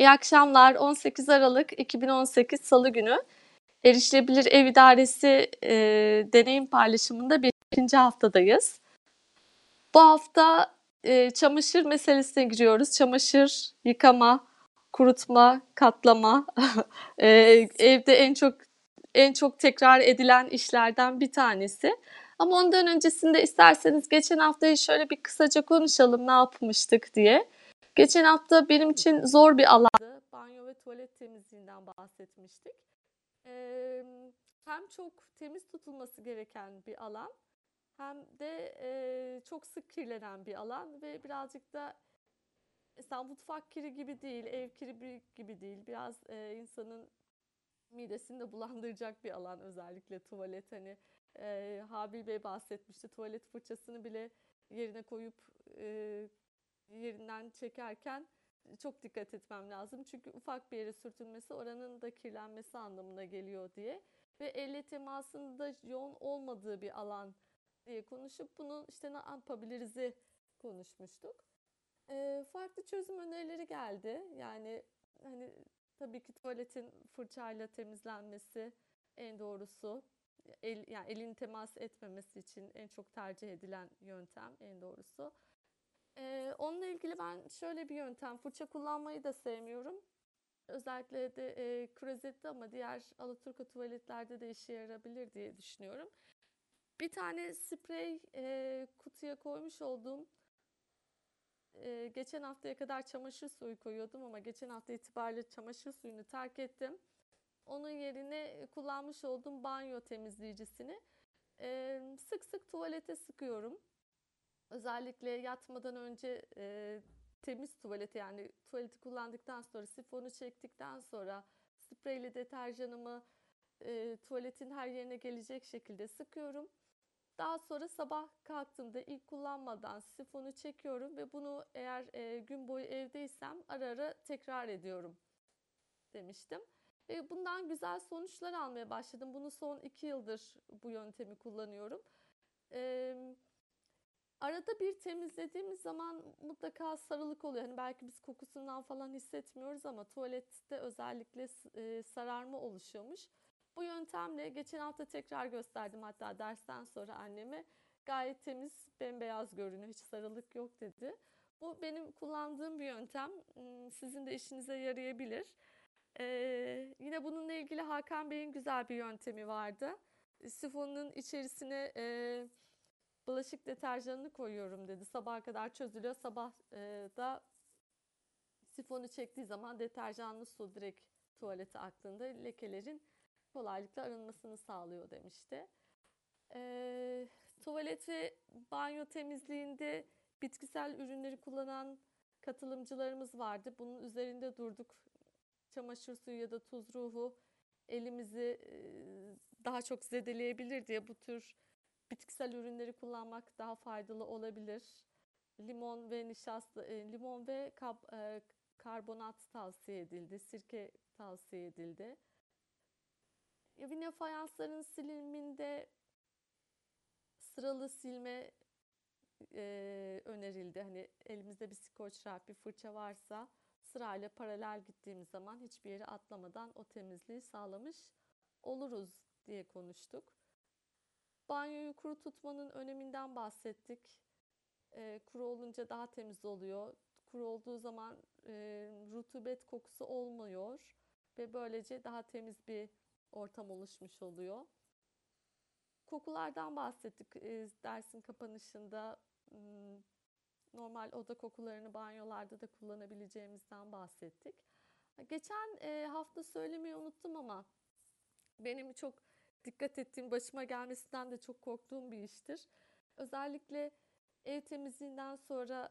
İyi akşamlar. 18 Aralık 2018 Salı günü Erişilebilir Ev İdaresi deneyim paylaşımında 5. haftadayız. Bu hafta çamaşır meselesine giriyoruz. Çamaşır, yıkama, kurutma, katlama. E, Evde en çok tekrar edilen işlerden bir tanesi. Ama ondan öncesinde isterseniz geçen haftayı şöyle bir kısaca konuşalım, ne yapmıştık diye. Geçen hafta benim için zor bir alandı. Banyo ve tuvalet temizliğinden bahsetmiştik. Ee, Hem çok temiz tutulması gereken bir alan, hem de çok sık kirlenen bir alan ve birazcık da mesela mutfak kiri gibi değil, ev kiri gibi değil. Biraz insanın midesini de bulandıracak bir alan, özellikle tuvalet. Hani Habil Bey bahsetmişti, tuvalet fırçasını bile yerine koyup yerinden çekerken çok dikkat etmem lazım. Çünkü ufak bir yere sürtünmesi oranın da kirlenmesi anlamına geliyor diye. Ve elle temasının da yoğun olmadığı bir alan diye konuşup bunu işte ne yapabiliriz'i konuşmuştuk. Farklı çözüm önerileri geldi. Yani hani tabii ki tuvaletin fırçayla temizlenmesi en doğrusu. Yani elin temas etmemesi için en çok tercih edilen yöntem, en doğrusu. Onunla ilgili ben şöyle bir yöntem, fırça kullanmayı da sevmiyorum. Özellikle de klozetli ama diğer alaturka tuvaletlerde de işe yarayabilir diye düşünüyorum. Bir tane sprey kutuya koymuş olduğum, geçen haftaya kadar çamaşır suyu koyuyordum ama geçen hafta itibariyle çamaşır suyunu terk ettim. Onun yerine kullanmış olduğum banyo temizleyicisini sık sık tuvalete sıkıyorum. Özellikle yatmadan önce temiz tuvalete, yani tuvaleti kullandıktan sonra sifonu çektikten sonra spreyli deterjanımı tuvaletin her yerine gelecek şekilde sıkıyorum. Daha sonra sabah kalktığımda ilk kullanmadan sifonu çekiyorum ve bunu eğer gün boyu evdeysem ara ara tekrar ediyorum demiştim. Ve bundan güzel sonuçlar almaya başladım. Bunu son 2 yıldır bu yöntemi kullanıyorum. Arada bir temizlediğimiz zaman mutlaka sarılık oluyor. Hani belki biz kokusundan falan hissetmiyoruz ama tuvalette özellikle sararma oluşuyormuş. Bu yöntemle geçen hafta tekrar gösterdim, hatta dersten sonra anneme. Gayet temiz, bembeyaz görünüyor, hiç sarılık yok dedi. Bu benim kullandığım bir yöntem. Sizin de işinize yarayabilir. Yine bununla ilgili Hakan Bey'in güzel bir yöntemi vardı. Sifonun içerisine bulaşık deterjanını koyuyorum dedi. Sabaha kadar çözülüyor. Sabah da sifonu çektiği zaman deterjanlı su direkt tuvalete aktığında lekelerin kolaylıkla arınmasını sağlıyor demişti. Tuvalet ve banyo temizliğinde bitkisel ürünleri kullanan katılımcılarımız vardı. Bunun üzerinde durduk. Çamaşır suyu ya da tuz ruhu elimizi daha çok zedeleyebilir diye bu tür bitkisel ürünleri kullanmak daha faydalı olabilir. Limon ve karbonat tavsiye edildi. Sirke tavsiye edildi. Yine fayansların siliminde sıralı silme önerildi. Hani elimizde bir skoç raf, bir fırça varsa sırayla paralel gittiğimiz zaman hiçbir yeri atlamadan o temizliği sağlamış oluruz diye konuştuk. Banyoyu kuru tutmanın öneminden bahsettik. Kuru olunca daha temiz oluyor. Kuru olduğu zaman rutubet kokusu olmuyor ve böylece daha temiz bir ortam oluşmuş oluyor. Kokulardan bahsettik dersin kapanışında. Normal oda kokularını banyolarda da kullanabileceğimizden bahsettik. Geçen hafta söylemeyi unuttum ama benim çok dikkat ettiğim, başıma gelmesinden de çok korktuğum bir iştir. Özellikle ev temizliğinden sonra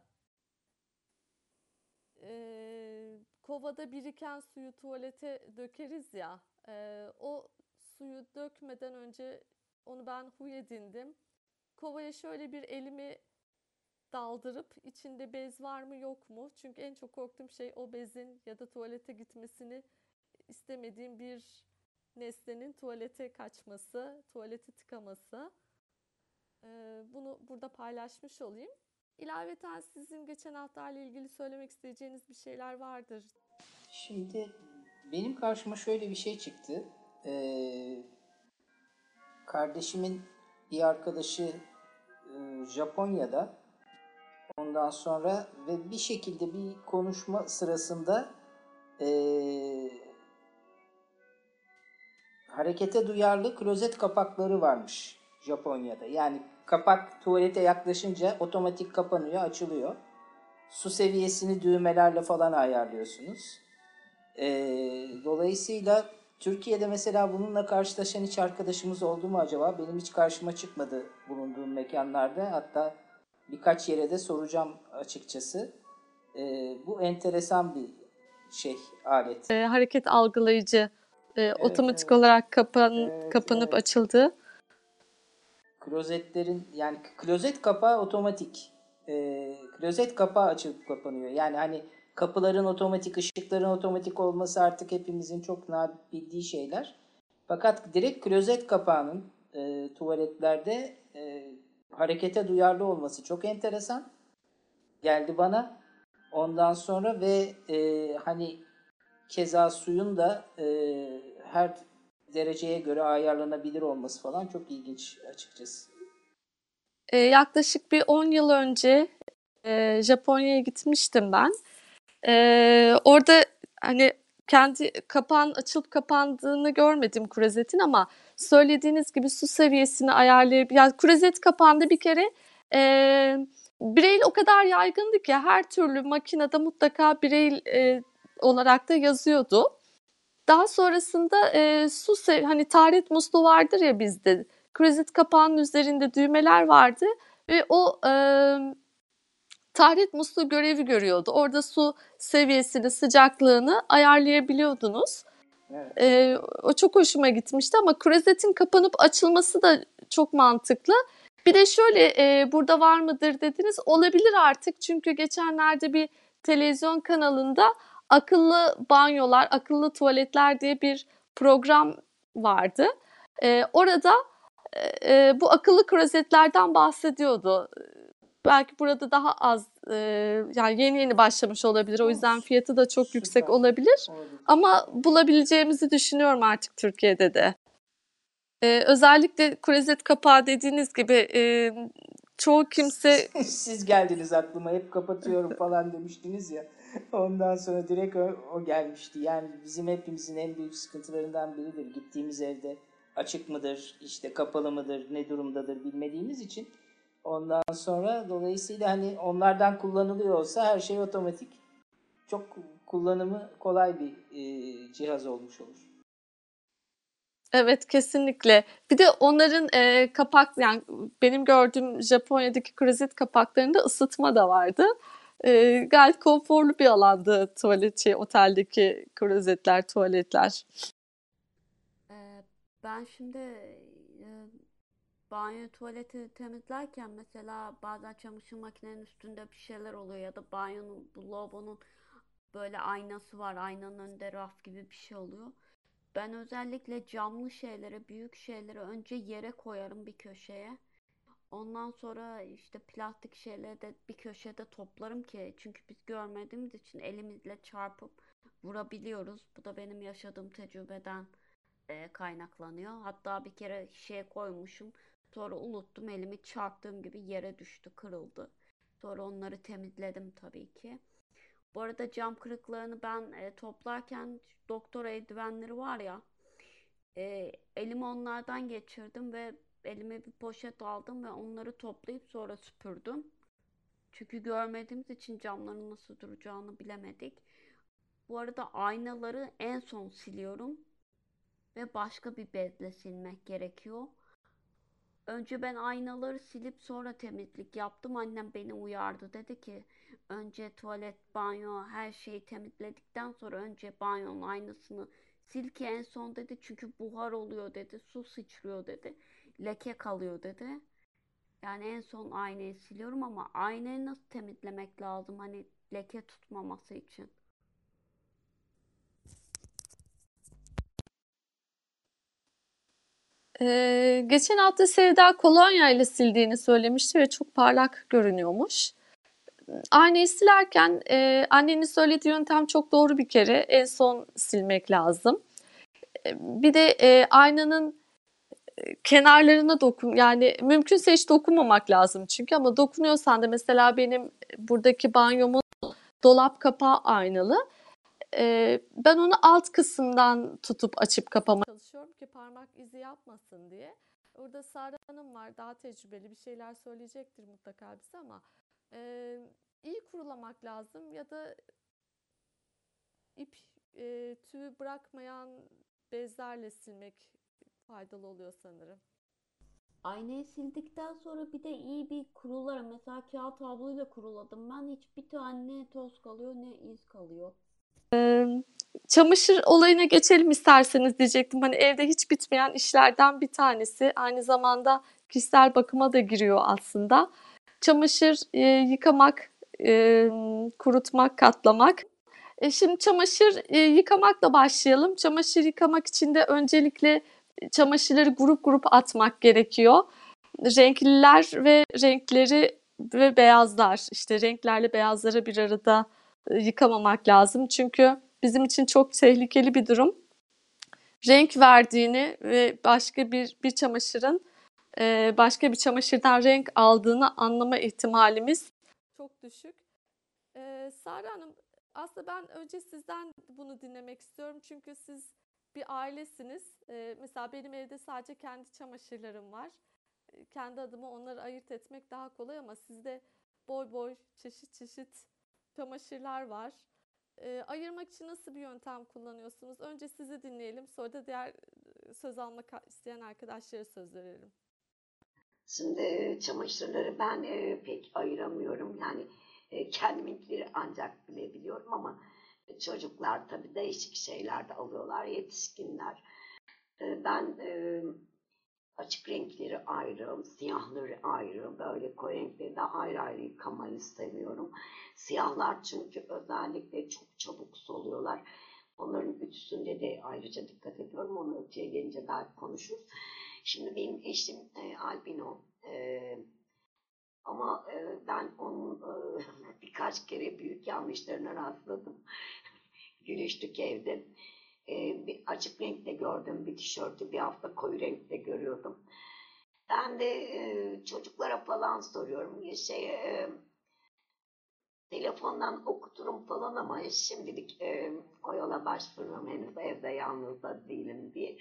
kovada biriken suyu tuvalete dökeriz ya. O suyu dökmeden önce onu ben huy edindim. Kovaya şöyle bir elimi daldırıp içinde bez var mı yok mu? Çünkü en çok korktuğum şey o bezin ya da tuvalete gitmesini istemediğim bir nesnenin tuvalete kaçması, tuvaleti tıkaması. Bunu burada paylaşmış olayım. İlaveten sizin geçen hafta ile ilgili söylemek isteyeceğiniz bir şeyler vardır. Şimdi benim karşıma şöyle bir şey çıktı. Ee, Kardeşimin bir arkadaşı Japonya'da. Ondan sonra ve bir şekilde bir konuşma sırasında ee, harekete duyarlı klozet kapakları varmış Japonya'da. Yani kapak tuvalete yaklaşınca otomatik kapanıyor, açılıyor. Su seviyesini düğmelerle falan ayarlıyorsunuz. Dolayısıyla Türkiye'de mesela bununla karşılaşan hiç arkadaşımız oldu mu acaba? Benim hiç karşıma çıkmadı bulunduğum mekanlarda. Hatta birkaç yere de soracağım açıkçası. Bu enteresan bir şey, alet. Hareket algılayıcı Evet, otomatik evet. olarak Evet, kapanıp evet. açıldığı. Klozetlerin yani klozet kapağı otomatik. Klozet kapağı açılıp kapanıyor. Yani hani kapıların otomatik, ışıkların otomatik olması artık hepimizin çok bildiği şeyler. Fakat direkt klozet kapağının tuvaletlerde harekete duyarlı olması çok enteresan geldi bana. Ondan sonra ve hani keza suyun da her dereceye göre ayarlanabilir olması falan çok ilginç açıkçası. Yaklaşık bir 10 yıl önce Japonya'ya gitmiştim ben. Orada hani kendi kapağın açılıp kapandığını görmedim klozetin ama söylediğiniz gibi su seviyesini ayarlayıp yani klozet kapağında bir kere Braille o kadar yaygındı ki her türlü makinede mutlaka Braille olarak da yazıyordu. Daha sonrasında hani taharet musluğu vardır ya bizde. Klozet kapağının üzerinde düğmeler vardı ve o taharet musluğu görevi görüyordu. Orada su seviyesini, sıcaklığını ayarlayabiliyordunuz. Evet. O çok hoşuma gitmişti ama klozetin kapanıp açılması da çok mantıklı. Bir de şöyle burada var mıdır dediniz. Olabilir artık çünkü geçenlerde bir televizyon kanalında akıllı banyolar, akıllı tuvaletler diye bir program vardı. Orada bu akıllı klozetlerden bahsediyordu. Belki burada daha az yani yeni başlamış olabilir. O O yüzden fiyatı da çok yüksek süper olabilir. olabilir. Ama bulabileceğimizi düşünüyorum artık Türkiye'de de. Özellikle klozet kapağı dediğiniz gibi çoğu kimse Siz geldiniz aklıma, hep kapatıyorum falan demiştiniz ya. Ondan sonra direkt o gelmişti. Yani bizim hepimizin en büyük sıkıntılarından biridir. Gittiğimiz evde açık mıdır, işte kapalı mıdır, ne durumdadır bilmediğimiz için. Ondan sonra dolayısıyla hani onlardan kullanılıyor olsa her şey otomatik. Çok kullanımı kolay bir cihaz olmuş olur. evet kesinlikle. Bir de onların kapak yani benim gördüğüm Japonya'daki klozet kapaklarında ısıtma da vardı. Gayet konforlu bir alandı oteldeki klozetler, tuvaletler. Ee, Ben şimdi banyo tuvaleti temizlerken mesela bazen çamaşır makinenin üstünde bir şeyler oluyor ya da banyonun bu lavabonun böyle aynası var. Aynanın önünde raf gibi bir şey oluyor. Ben özellikle camlı şeyleri, büyük şeyleri önce yere koyarım bir köşeye. Ondan sonra işte plastik şeyleri de bir köşede toplarım ki çünkü biz görmediğimiz için elimizle çarpıp vurabiliyoruz. Bu da benim yaşadığım tecrübeden kaynaklanıyor. Hatta bir kere şişeye koymuşum. Sonra unuttum elimi çarptığım gibi yere düştü, kırıldı. Sonra onları temizledim tabii ki. Bu arada cam kırıklarını ben toplarken doktor eldivenleri var ya elimi onlardan geçirdim ve elime bir poşet aldım ve onları toplayıp sonra süpürdüm. Çünkü görmediğimiz için camların nasıl duracağını bilemedik. Bu arada aynaları en son siliyorum ve başka bir bezle silmek gerekiyor. Önce ben aynaları silip sonra temizlik yaptım. Annem beni uyardı. Dedi ki önce tuvalet, banyo her şeyi temizledikten sonra önce banyonun aynasını sil ki en son dedi. Çünkü buhar oluyor dedi. Su sıçrıyor dedi. Leke kalıyor dedi. Yani en son aynayı siliyorum ama aynayı nasıl temizlemek lazım? Hani leke tutmaması için. Geçen hafta Sevda kolonya ile sildiğini söylemişti ve çok parlak görünüyormuş. Aynayı silerken annenin söylediği yöntem çok doğru bir kere. En son silmek lazım. Bir de aynanın kenarlarına yani mümkünse hiç dokunmamak lazım çünkü, ama dokunuyorsan da mesela benim buradaki banyomun dolap kapağı aynalı. Ben onu alt kısımdan tutup açıp kapamaya çalışıyorum ki parmak izi yapmasın diye. Orada Sara Hanım var, daha tecrübeli, bir şeyler söyleyecektir mutlaka bize, ama iyi kurulamak lazım ya da ip tüy bırakmayan bezlerle silmek faydalı oluyor sanırım. Aynayı sildikten sonra bir de iyi bir kurularım. Mesela kağıt havluyla kuruladım. Ben hiçbir tane ne toz kalıyor ne iz kalıyor. Çamaşır olayına geçelim isterseniz diyecektim. Hani evde hiç bitmeyen işlerden bir tanesi. Aynı zamanda kişisel bakıma da giriyor aslında. Çamaşır yıkamak, kurutmak, katlamak. Şimdi çamaşır yıkamakla başlayalım. Çamaşır yıkamak için de öncelikle çamaşırları grup grup atmak gerekiyor. Renkliler ve renkleri ve beyazlar, işte renklerle beyazları bir arada yıkamamak lazım. Çünkü bizim için çok tehlikeli bir durum. Renk verdiğini ve başka bir çamaşırın başka bir çamaşırdan renk aldığını anlama ihtimalimiz çok düşük. Sara Hanım, aslında ben önce sizden bunu dinlemek istiyorum. Çünkü siz bir ailesiniz. Mesela benim evde sadece kendi çamaşırlarım var. Kendi adıma onları ayırt etmek daha kolay, ama sizde boy boy, çeşit çeşit çamaşırlar var. Ayırmak için nasıl bir yöntem kullanıyorsunuz? Önce sizi dinleyelim, sonra da diğer söz almak isteyen arkadaşlara söz verelim. Şimdi çamaşırları ben pek ayıramıyorum. Yani kendiminkileri ancak bilebiliyorum ama çocuklar tabii değişik şeyler de alıyorlar, yetişkinler. Ben açık renkleri ayrı, siyahları ayrı, böyle koyu renkleri de ayrı ayrı yıkamayı seviyorum. Siyahlar çünkü özellikle çok çabuk soluyorlar. Onların ütüsünde de ayrıca dikkat ediyorum. Onu öteye gelince belki konuşuruz. Şimdi benim eşim albino. Ama ben onun birkaç kere büyük yanlışlarına rastladım. Gülüştük evde. Bir açık renkte gördüm bir tişörtü, bir hafta koyu renkte görüyordum. Ben de çocuklara falan soruyorum. Telefondan okuturum falan ama şimdilik o yola başvururum, henüz evde yalnız da değilim diye.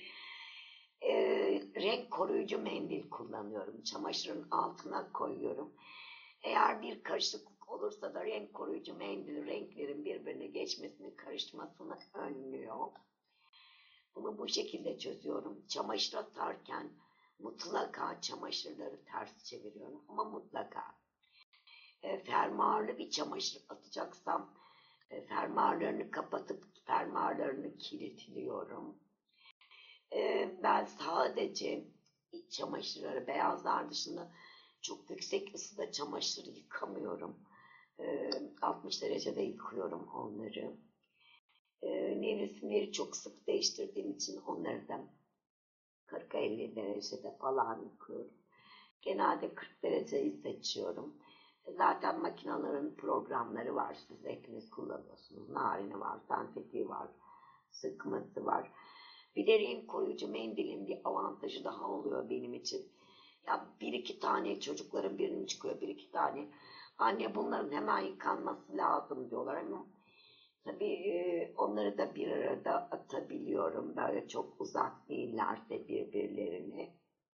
Renk koruyucu mendil kullanıyorum. Çamaşırın altına koyuyorum. Eğer bir karışıklık olursa da renk koruyucu mendil renklerin birbirine geçmesini, karışmasını önlüyor. Bunu bu şekilde çözüyorum. Çamaşır atarken mutlaka çamaşırları ters çeviriyorum ama mutlaka. Fermuarlı bir çamaşır atacaksam fermuarlarını kapatıp fermuarlarını kilitliyorum. Ben sadece iç çamaşırları, beyazlar dışında çok yüksek ısıda çamaşır yıkamıyorum. 60 derecede yıkıyorum onları. Nevresimleri çok sık değiştirdiğim için onları da 40-50 derecede falan yıkıyorum. Genelde 40 dereceyi seçiyorum. Zaten makinelerin programları var. Siz hepiniz kullanıyorsunuz. Narini var, sentetiği var, sıkması var. Bir de renk koruyucu mendilin bir avantajı daha oluyor benim için. Ya bir iki tane çocukların birinin çıkıyor, bir iki tane. Anne bunların hemen yıkanması lazım diyorlar ama tabii onları da bir arada atabiliyorum. Böyle çok uzak değillerse birbirlerine.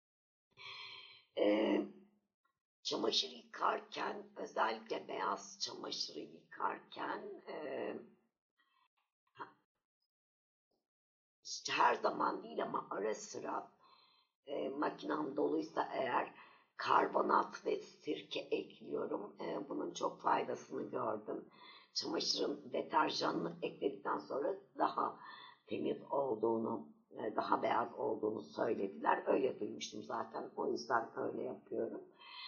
Çamaşır yıkarken, özellikle beyaz çamaşırı yıkarken işte her zaman değil ama ara sıra makinem doluysa eğer karbonat ve sirke ekliyorum. Bunun çok faydasını gördüm. Çamaşırın deterjanını ekledikten sonra daha temiz olduğunu, daha beyaz olduğunu söylediler. Öyle duymuştum zaten. O yüzden öyle yapıyorum.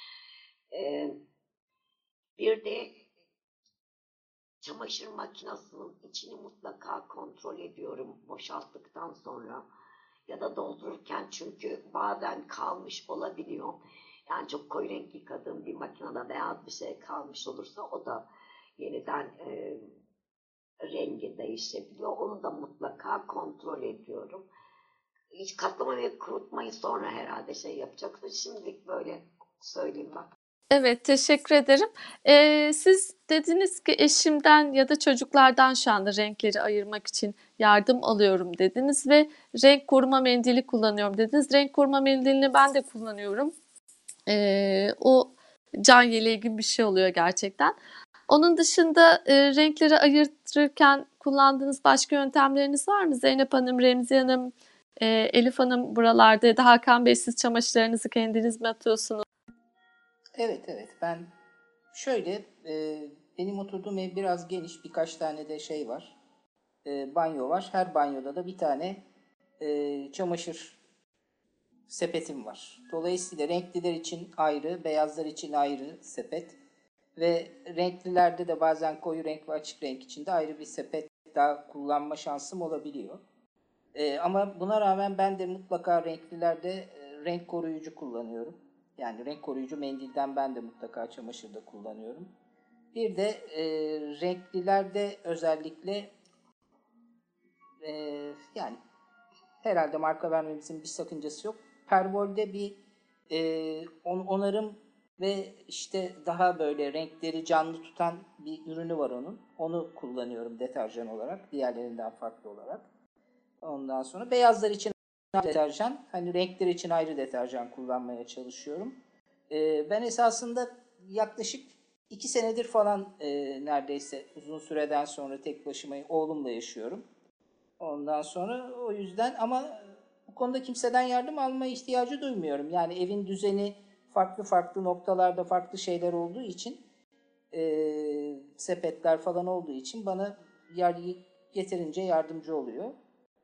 Bir de çamaşır makinesinin içini mutlaka kontrol ediyorum boşalttıktan sonra ya da doldururken, çünkü bazen kalmış olabiliyor. Yani çok koyu renk yıkadığım bir makinede beyaz bir şey kalmış olursa o da yeniden rengi değişebiliyor. Onu da mutlaka kontrol ediyorum. Hiç katlama ve kurutmayı sonra herhalde şey yapacaksın. Şimdilik böyle söyleyeyim ben. Evet, teşekkür ederim. Siz dediniz ki eşimden ya da çocuklardan şu anda renkleri ayırmak için yardım alıyorum dediniz ve renk koruma mendili kullanıyorum dediniz. Renk koruma mendilini ben de kullanıyorum. O can yeleği gibi bir şey oluyor gerçekten. Onun dışında renkleri ayırtırken kullandığınız başka yöntemleriniz var mı? Zeynep Hanım, Remziye Hanım, Elif Hanım buralarda ya da Hakan Bey siz çamaşırlarınızı kendiniz mi atıyorsunuz? Evet, ben şöyle benim oturduğum ev biraz geniş, birkaç tane de şey var. Banyo var. Her banyoda da bir tane çamaşır sepetim var. Dolayısıyla renkliler için ayrı, beyazlar için ayrı sepet ve renklilerde de bazen koyu renk ve açık renk için de ayrı bir sepet daha kullanma şansım olabiliyor. Ama buna rağmen ben de mutlaka renklilerde renk koruyucu kullanıyorum. Yani renk koruyucu mendilden ben de mutlaka çamaşırda kullanıyorum. Bir de renklilerde özellikle yani herhalde marka vermemizin bir sakıncası yok. Pervol'de bir onarım ve işte daha böyle renkleri canlı tutan bir ürünü var onun. Onu kullanıyorum deterjan olarak, diğerlerinden farklı olarak. Ondan sonra beyazlar için ayrı deterjan, hani renkler için ayrı deterjan kullanmaya çalışıyorum. Ben esasında yaklaşık 2 senedir falan neredeyse uzun süreden sonra tek başıma oğlumla yaşıyorum. Ondan sonra o yüzden ama bu konuda kimseden yardım alma ihtiyacı duymuyorum. Yani evin düzeni farklı farklı noktalarda farklı şeyler olduğu için sepetler falan olduğu için bana yeterince yardımcı oluyor.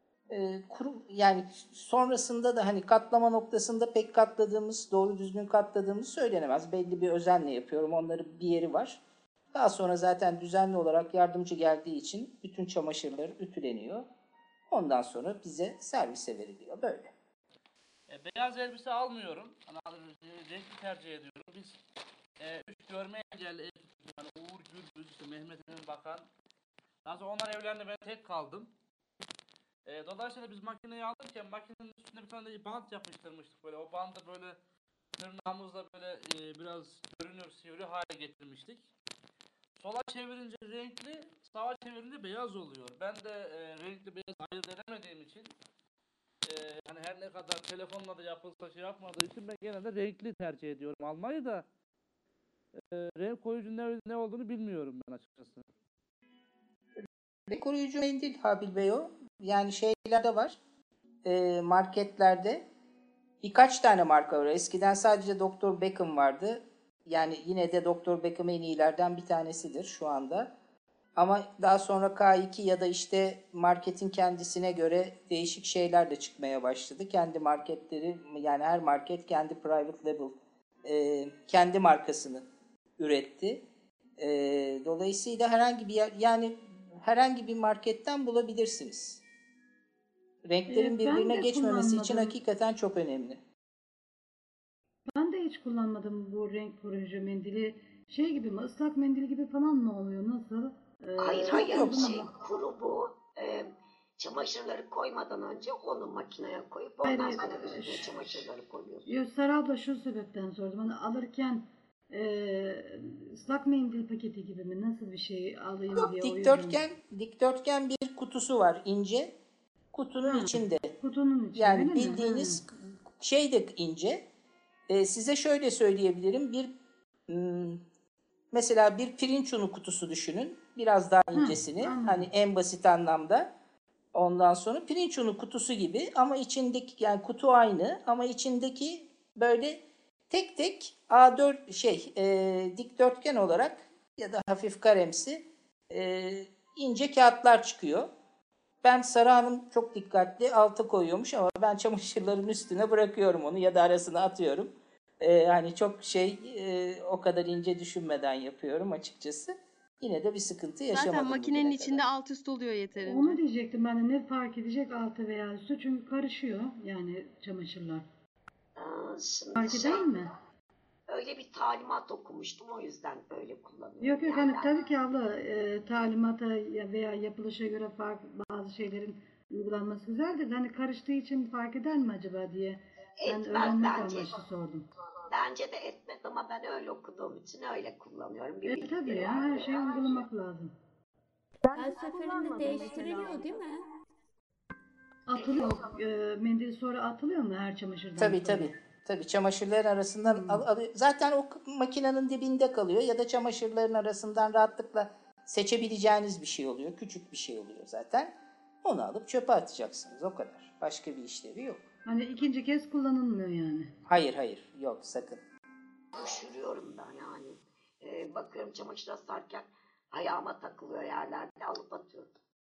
Yani sonrasında da hani katlama noktasında pek katladığımız, doğru düzgün katladığımız söylenemez. Belli bir özenle yapıyorum. Onların bir yeri var. Daha sonra zaten düzenli olarak yardımcı geldiği için bütün çamaşırlar ütüleniyor. Ondan sonra bize servise veriliyor. Böyle. Beyaz elbise almıyorum. Renkli tercih ediyorum. Biz üç görme engelli ev tuttuk. Yani Uğur Gürbüz, işte Mehmet Emin Bakan. Daha sonra onlar evlendi, ben tek kaldım. Dolayısıyla biz makineyi alırken makinenin üstünde bir tane bant yapıştırmıştık böyle. O bandı böyle tırnağımızla böyle biraz görünür sivri hale getirmiştik. Sola çevirince renkli, sağa çevirince beyaz oluyor. Ben de renkli beyaz ayırt edemediğim için hani her ne kadar telefonla da yapılsa şey yapmadığı için ben genelde renkli tercih ediyorum almayı da renk koruyucu ne olduğunu bilmiyorum ben açıkçası. Renk koruyucu mendil Habil Bey o. Yani şeylerde var. Marketlerde birkaç tane marka var. Eskiden sadece Dr. Beckham vardı. Yani yine de Dr. Beckham en iyilerden bir tanesidir şu anda. Ama daha sonra K2 ya da işte marketin kendisine göre değişik şeyler de çıkmaya başladı. Kendi marketleri, yani her market kendi private label, kendi markasını üretti. Dolayısıyla herhangi bir yer, yani herhangi bir marketten bulabilirsiniz. Renklerin Ben birbirine de geçmemesi için kullanmadım. hakikaten çok önemli. Ben de hiç kullanmadım bu renk koruyucu mendili. Şey gibi mi, ıslak mendil gibi falan mı oluyor? Nasıl? Hayır yok. kuru bu. Çamaşırları koymadan önce onu makineye koyup ondan Hayır, sonra üstüne çamaşırları koyuyorsun. Yok Sara abla şu sebepten sordum. Hani alırken ıslak mendil paketi gibi mi? Nasıl bir şey alayım Yok, diye o yüzden. dikdörtgen bir kutusu var ince. Kutunun içinde. Kutunun içi Yani öyle mi? bildiğiniz şey de ince. Size şöyle söyleyebilirim. Mesela bir pirinç unu kutusu düşünün. Biraz daha incesini. Anladım. Hani en basit anlamda. Ondan sonra pirinç unu kutusu gibi ama içindeki, yani kutu aynı ama içindeki böyle tek tek A4 dikdörtgen olarak ya da hafif karemsi ince kağıtlar çıkıyor. Ben Sara Hanım çok dikkatli alta koyuyormuş ama ben çamaşırların üstüne bırakıyorum onu ya da arasına atıyorum. Hani çok o kadar ince düşünmeden yapıyorum açıkçası. Yine de bir sıkıntı yaşamadım Zaten makinenin bugüne içinde kadar. alt üst oluyor yeterince. Onu diyecektim ben de, ne fark edecek altı veya üstü, çünkü karışıyor yani çamaşırlar. Şimdi Fark eder mi? Öyle bir talimat okumuştum, o yüzden öyle kullanıyorum. Yok yok, Yani hani tabii ki abla, talimata veya yapılışa göre bazı şeylerin uygulanması güzeldir. Hani karıştığı için fark eder mi acaba diye ben etmez öğrenmek bence. amaçlı sordum. Bence de etmez ama ben öyle okuduğum için öyle kullanıyorum. Bir Tabii bildikleri ya, var. her şeyi uygulamak lazım. Her seferinde değiştiriliyor değil mi? Atılıyor, mendil sonra atılıyor mu her çamaşırdan Tabii sonra? tabii. Tabii çamaşırların arasından zaten o makinenin dibinde kalıyor ya da çamaşırların arasından rahatlıkla seçebileceğiniz bir şey oluyor. Küçük bir şey oluyor zaten. Onu alıp çöpe atacaksınız, o kadar. Başka bir işlevi yok. Hani ikinci kez kullanılmıyor yani. Hayır hayır, yok sakın. Üşürüyorum ben yani. Bakıyorum çamaşır asarken ayağıma takılıyor yerlerde, alıp atıyorum.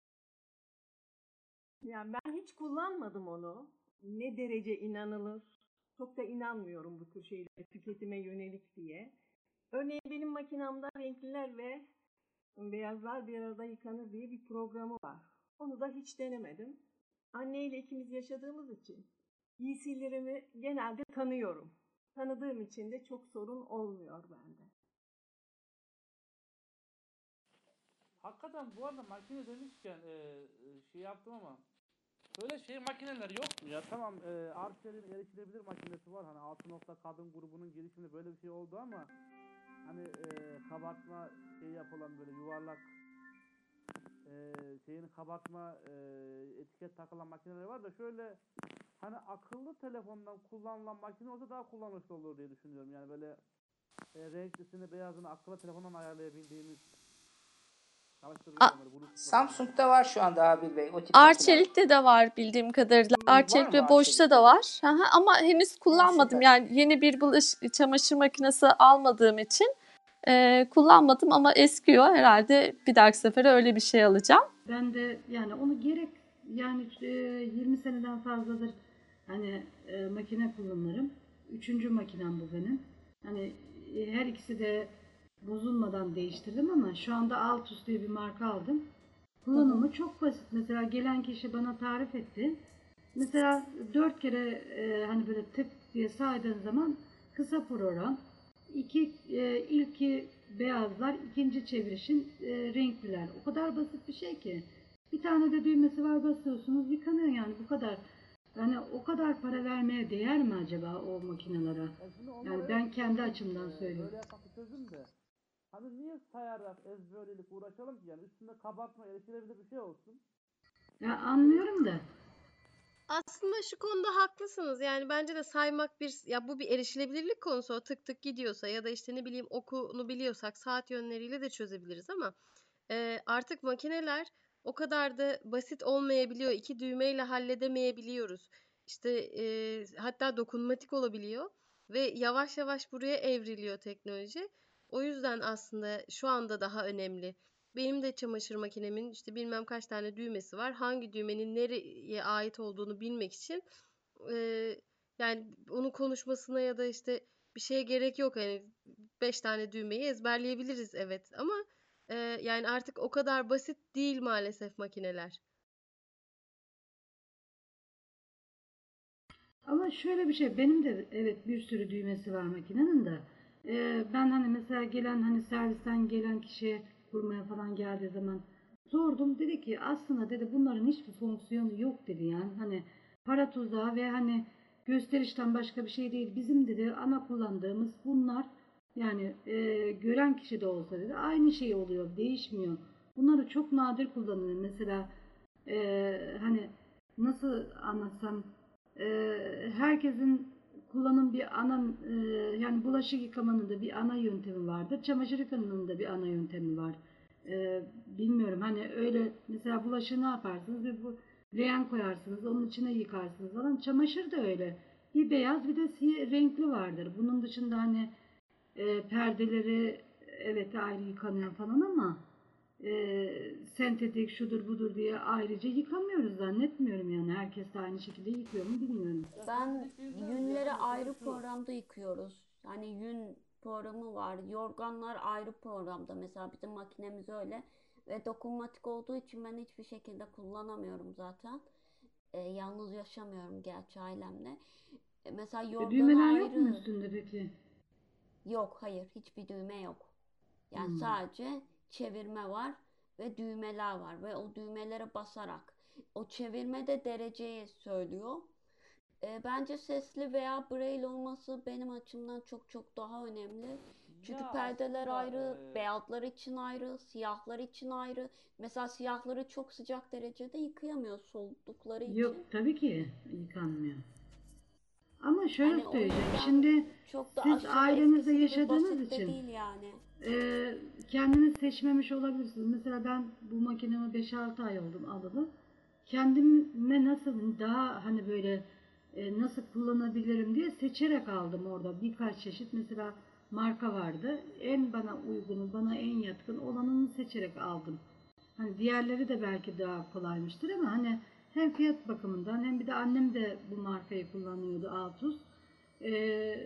Yani ben hiç kullanmadım onu. Ne derece inanılır? Çok da inanmıyorum bu tür şeylere, tüketime yönelik diye. Örneğin benim makinamda renkliler ve beyazlar bir arada yıkanır diye bir programı var. Onu da hiç denemedim. Anneyle ikimiz yaşadığımız için giysilerimi genelde tanıyorum. Tanıdığım için de çok sorun olmuyor bende. Hakikaten bu arada makine demişken şey yaptım ama böyle şey makineler yok mu ya? Tamam, Arçelik'in erişilebilir makinesi var. Hani 6 nokta kadın grubunun girişiminde böyle bir şey oldu ama hani kabartma şey yapılan böyle yuvarlak şeyini kabartma etiket takılan makineler var da şöyle hani akıllı telefondan kullanılan makine olsa daha kullanışlı olur diye düşünüyorum. Yani böyle renklisini beyazını akıllı telefondan ayarlayabildiğimiz çalıştırırken böyle Bluetooth'la falan. Samsung'da var şu anda Habil Bey o tip makineler. Arçelik'te de var bildiğim kadarıyla. Var Arçelik mı ve Boş'ta Arçelik'te da de? var. Hı hı, ama henüz kullanmadım. süper. Yani yeni bir çamaşır makinesi almadığım için kullanmadım ama eskiyor. Herhalde bir dahaki sefere öyle bir şey alacağım. Ben de yani onu gerek yani 20 seneden fazladır hani makine kullanırım. Üçüncü makinem bu benim. Hani her ikisi de bozulmadan değiştirdim ama şu anda Altus diye bir marka aldım. Kullanımı çok basit. Mesela gelen kişi bana tarif etti. Mesela 4 kere hani böyle tık diye saydığın zaman kısa program. İlki beyazlar, ikinci çevirişin renkliler. O kadar basit bir şey ki. Bir tane de düğmesi var, basıyorsunuz yıkanıyor yani bu kadar. Yani o kadar para vermeye değer mi acaba o makinelere? Yani ben kendi açımdan söylüyorum. Böyle yapmak bir çözüm de. Hani niye sayarak ezberleyip uğraşalım ki? Yani üstünde kabartma erişilebilir bir şey olsun. Ya anlıyorum da. Aslında şu konuda haklısınız. Yani bence de saymak ya bu bir erişilebilirlik konusu. O tık tık gidiyorsa ya da işte ne bileyim okunu biliyorsak saat yönleriyle de çözebiliriz ama artık makineler o kadar da basit olmayabiliyor. İki düğmeyle halledemeyebiliyoruz. İşte hatta dokunmatik olabiliyor ve yavaş yavaş buraya evriliyor teknoloji. O yüzden aslında şu anda daha önemli. Benim de çamaşır makinemin işte bilmem kaç tane düğmesi var. Hangi düğmenin nereye ait olduğunu bilmek için yani onun konuşmasına ya da işte bir şeye gerek yok. Hani 5 tane düğmeyi ezberleyebiliriz evet ama yani artık o kadar basit değil maalesef makineler. Ama şöyle bir şey, benim de evet bir sürü düğmesi var makinenin de. Ben hani mesela gelen hani servisten gelen kişiye kurmaya falan geldiği zaman sordum. Dedi ki aslında dedi bunların hiçbir fonksiyonu yok dedi yani. Hani para tuzağı ve hani gösterişten başka bir şey değil. Bizim dedi ana kullandığımız bunlar yani gören kişi de olsa dedi aynı şey oluyor, değişmiyor. Bunları çok nadir kullanılıyor. Mesela hani nasıl anlatsam herkesin kullanım bir ana yani bulaşık yıkamanın da bir ana yöntemi vardır. Çamaşır yıkamanın da bir ana yöntemi var. Bilmiyorum hani öyle mesela bulaşığı ne yaparsınız? Bir bu leğen koyarsınız, onun içine yıkarsınız falan. Çamaşır da öyle. Bir beyaz bir de siyah renkli vardır. Bunun dışında hani perdeleri evet ayrı yıkanıyor falan ama sentetik şudur budur diye ayrıca yıkamıyoruz zannetmiyorum yani. Herkes de aynı şekilde yıkıyor mu bilmiyorum. Ben yünleri ayrı programda yıkıyoruz. Yani yün programı var. Yorganlar ayrı programda. Mesela bizim makinemiz öyle. Ve dokunmatik olduğu için ben hiçbir şekilde kullanamıyorum zaten. Yalnız yaşamıyorum gerçi ailemle. Mesela yorganı Düğmeler yok mu ayrı. üstünde peki? Yok, hayır, hiçbir düğme yok. Yani Hmm. sadece çevirme var ve düğmeler var ve o düğmelere basarak o çevirme de dereceyi söylüyor. Bence sesli veya braille olması benim açımdan çok çok daha önemli. Çünkü Ya perdeler aslında ayrı, beyazlar için ayrı, siyahlar için ayrı. Mesela siyahları çok sıcak derecede yıkayamıyor soğudukları Yok için. tabii ki yıkanmıyor. Ama şöyle Hani o söyleyeceğim. yüzden Şimdi çok da siz aşırı ailenizde eskisi gibi yaşadığınız basit de için değil yani. kendiniz seçmemiş olabilirsiniz. Mesela ben bu makinemi 5-6 ay oldum alalı. Kendime nasıl daha hani böyle nasıl kullanabilirim diye seçerek aldım orada birkaç çeşit mesela marka vardı. En bana uygunu, bana en yatkın olanını seçerek aldım. Hani diğerleri de belki daha kolaymıştır ama hani hem fiyat bakımından hem bir de annem de bu markayı kullanıyordu Altus. Ee,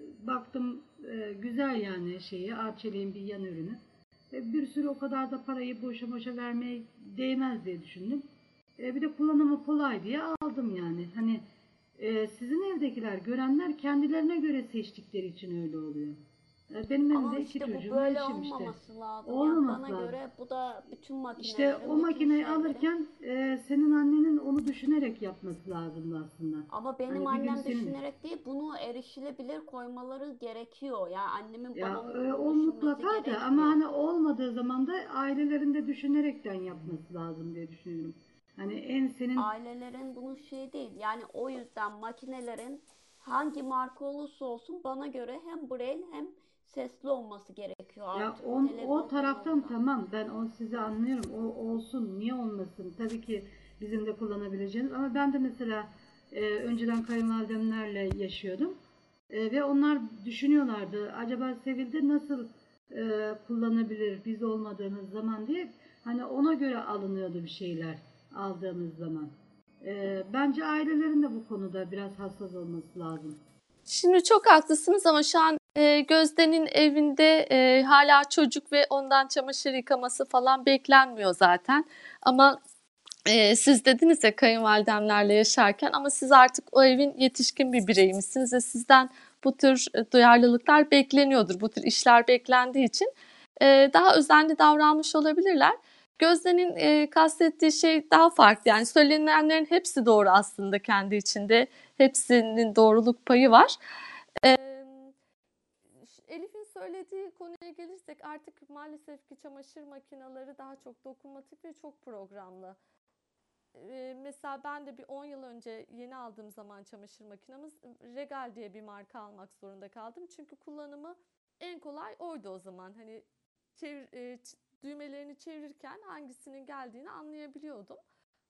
baktım güzel yani şeyi Arçelik'in bir yan ürünü. Bir sürü o kadar da parayı boşa boşa vermeye değmez diye düşündüm. Bir de kullanımı kolay diye aldım yani. Hani sizin evdekiler görenler kendilerine göre seçtikleri için öyle oluyor. Benim Ama evimde iki işte bu çocuğum ve böyle eşim işte. olmaması lazım. Yani Olmaması bana lazım. göre bu da bütün İşte o makinelerin, bütün makineyi şeylerin. alırken senin annenin onu düşünerek yapması lazımdı aslında. Ama benim Hani bir gün annem senin düşünerek değil, bunu erişilebilir koymaları gerekiyor. Yani annemin, ya babamın bunu o düşünmesi mutlaka da ama gerekmiyor. hani olmadığı zaman da ailelerinde düşünerekten yapması lazım diye düşünüyorum. Hani en senin Ailelerin bunun şey değil. Yani o yüzden makinelerin hangi marka olursa olsun bana göre hem braille hem sesli olması gerekiyor ya artık o telefon taraftan kanalında. tamam ben o sizi anlıyorum. O olsun niye olmasın? Tabii ki bizim de kullanabileceğimiz ama ben de mesela önceden kayınvalidemlerle yaşıyordum. Ve onlar düşünüyorlardı acaba Sevil'de nasıl kullanabilir biz olmadığımız zaman diye hani ona göre alınıyordu bir şeyler aldığımız zaman. Bence ailelerin de bu konuda biraz hassas olması lazım. Şimdi çok haklısınız ama şu an Gözde'nin evinde hala çocuk ve ondan çamaşır yıkaması falan beklenmiyor zaten. Ama siz dediniz ya kayınvalidemlerle yaşarken ama siz artık o evin yetişkin bir bireymişsiniz ve sizden bu tür duyarlılıklar bekleniyordur. Bu tür işler beklendiği için daha özenli davranmış olabilirler. Gözde'nin kastettiği şey daha farklı. Yani söylenenlerin hepsi doğru aslında kendi içinde. Hepsinin doğruluk payı var. Elif'in söylediği konuya gelirsek artık maalesef ki çamaşır makineleri daha çok dokunmatik ve çok programlı. Mesela ben de bir 10 yıl önce yeni aldığım zaman çamaşır makinemiz Regal diye bir marka almak zorunda kaldım. Çünkü kullanımı en kolay oydu o zaman. Hani düğmelerini çevirirken hangisinin geldiğini anlayabiliyordum.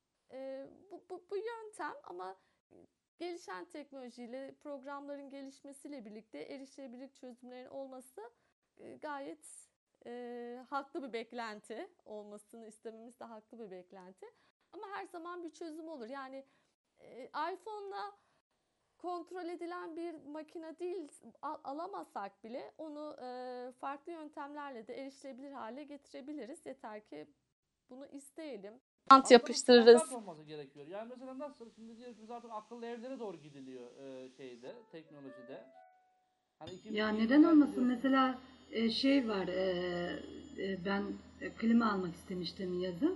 Bu yöntem ama gelişen teknolojiyle programların gelişmesiyle birlikte erişilebilir çözümlerin olması gayet haklı bir beklenti olmasını istememiz de haklı bir beklenti. Ama her zaman bir çözüm olur. Yani iPhone'la kontrol edilen bir makine değil alamasak bile onu farklı yöntemlerle de erişilebilir hale getirebiliriz. Yeter ki bunu isteyelim. Bant aslında bu yapıştırırız. standart olması gerekiyor. Yani mesela nasıl? Şimdi diyelim ki zaten akıllı evlere doğru gidiliyor şeyde, teknolojide. Hani Ya neden 2020'lerde olmasın? diyorsunuz. Mesela şey var, ben klima almak istemiştim yazın.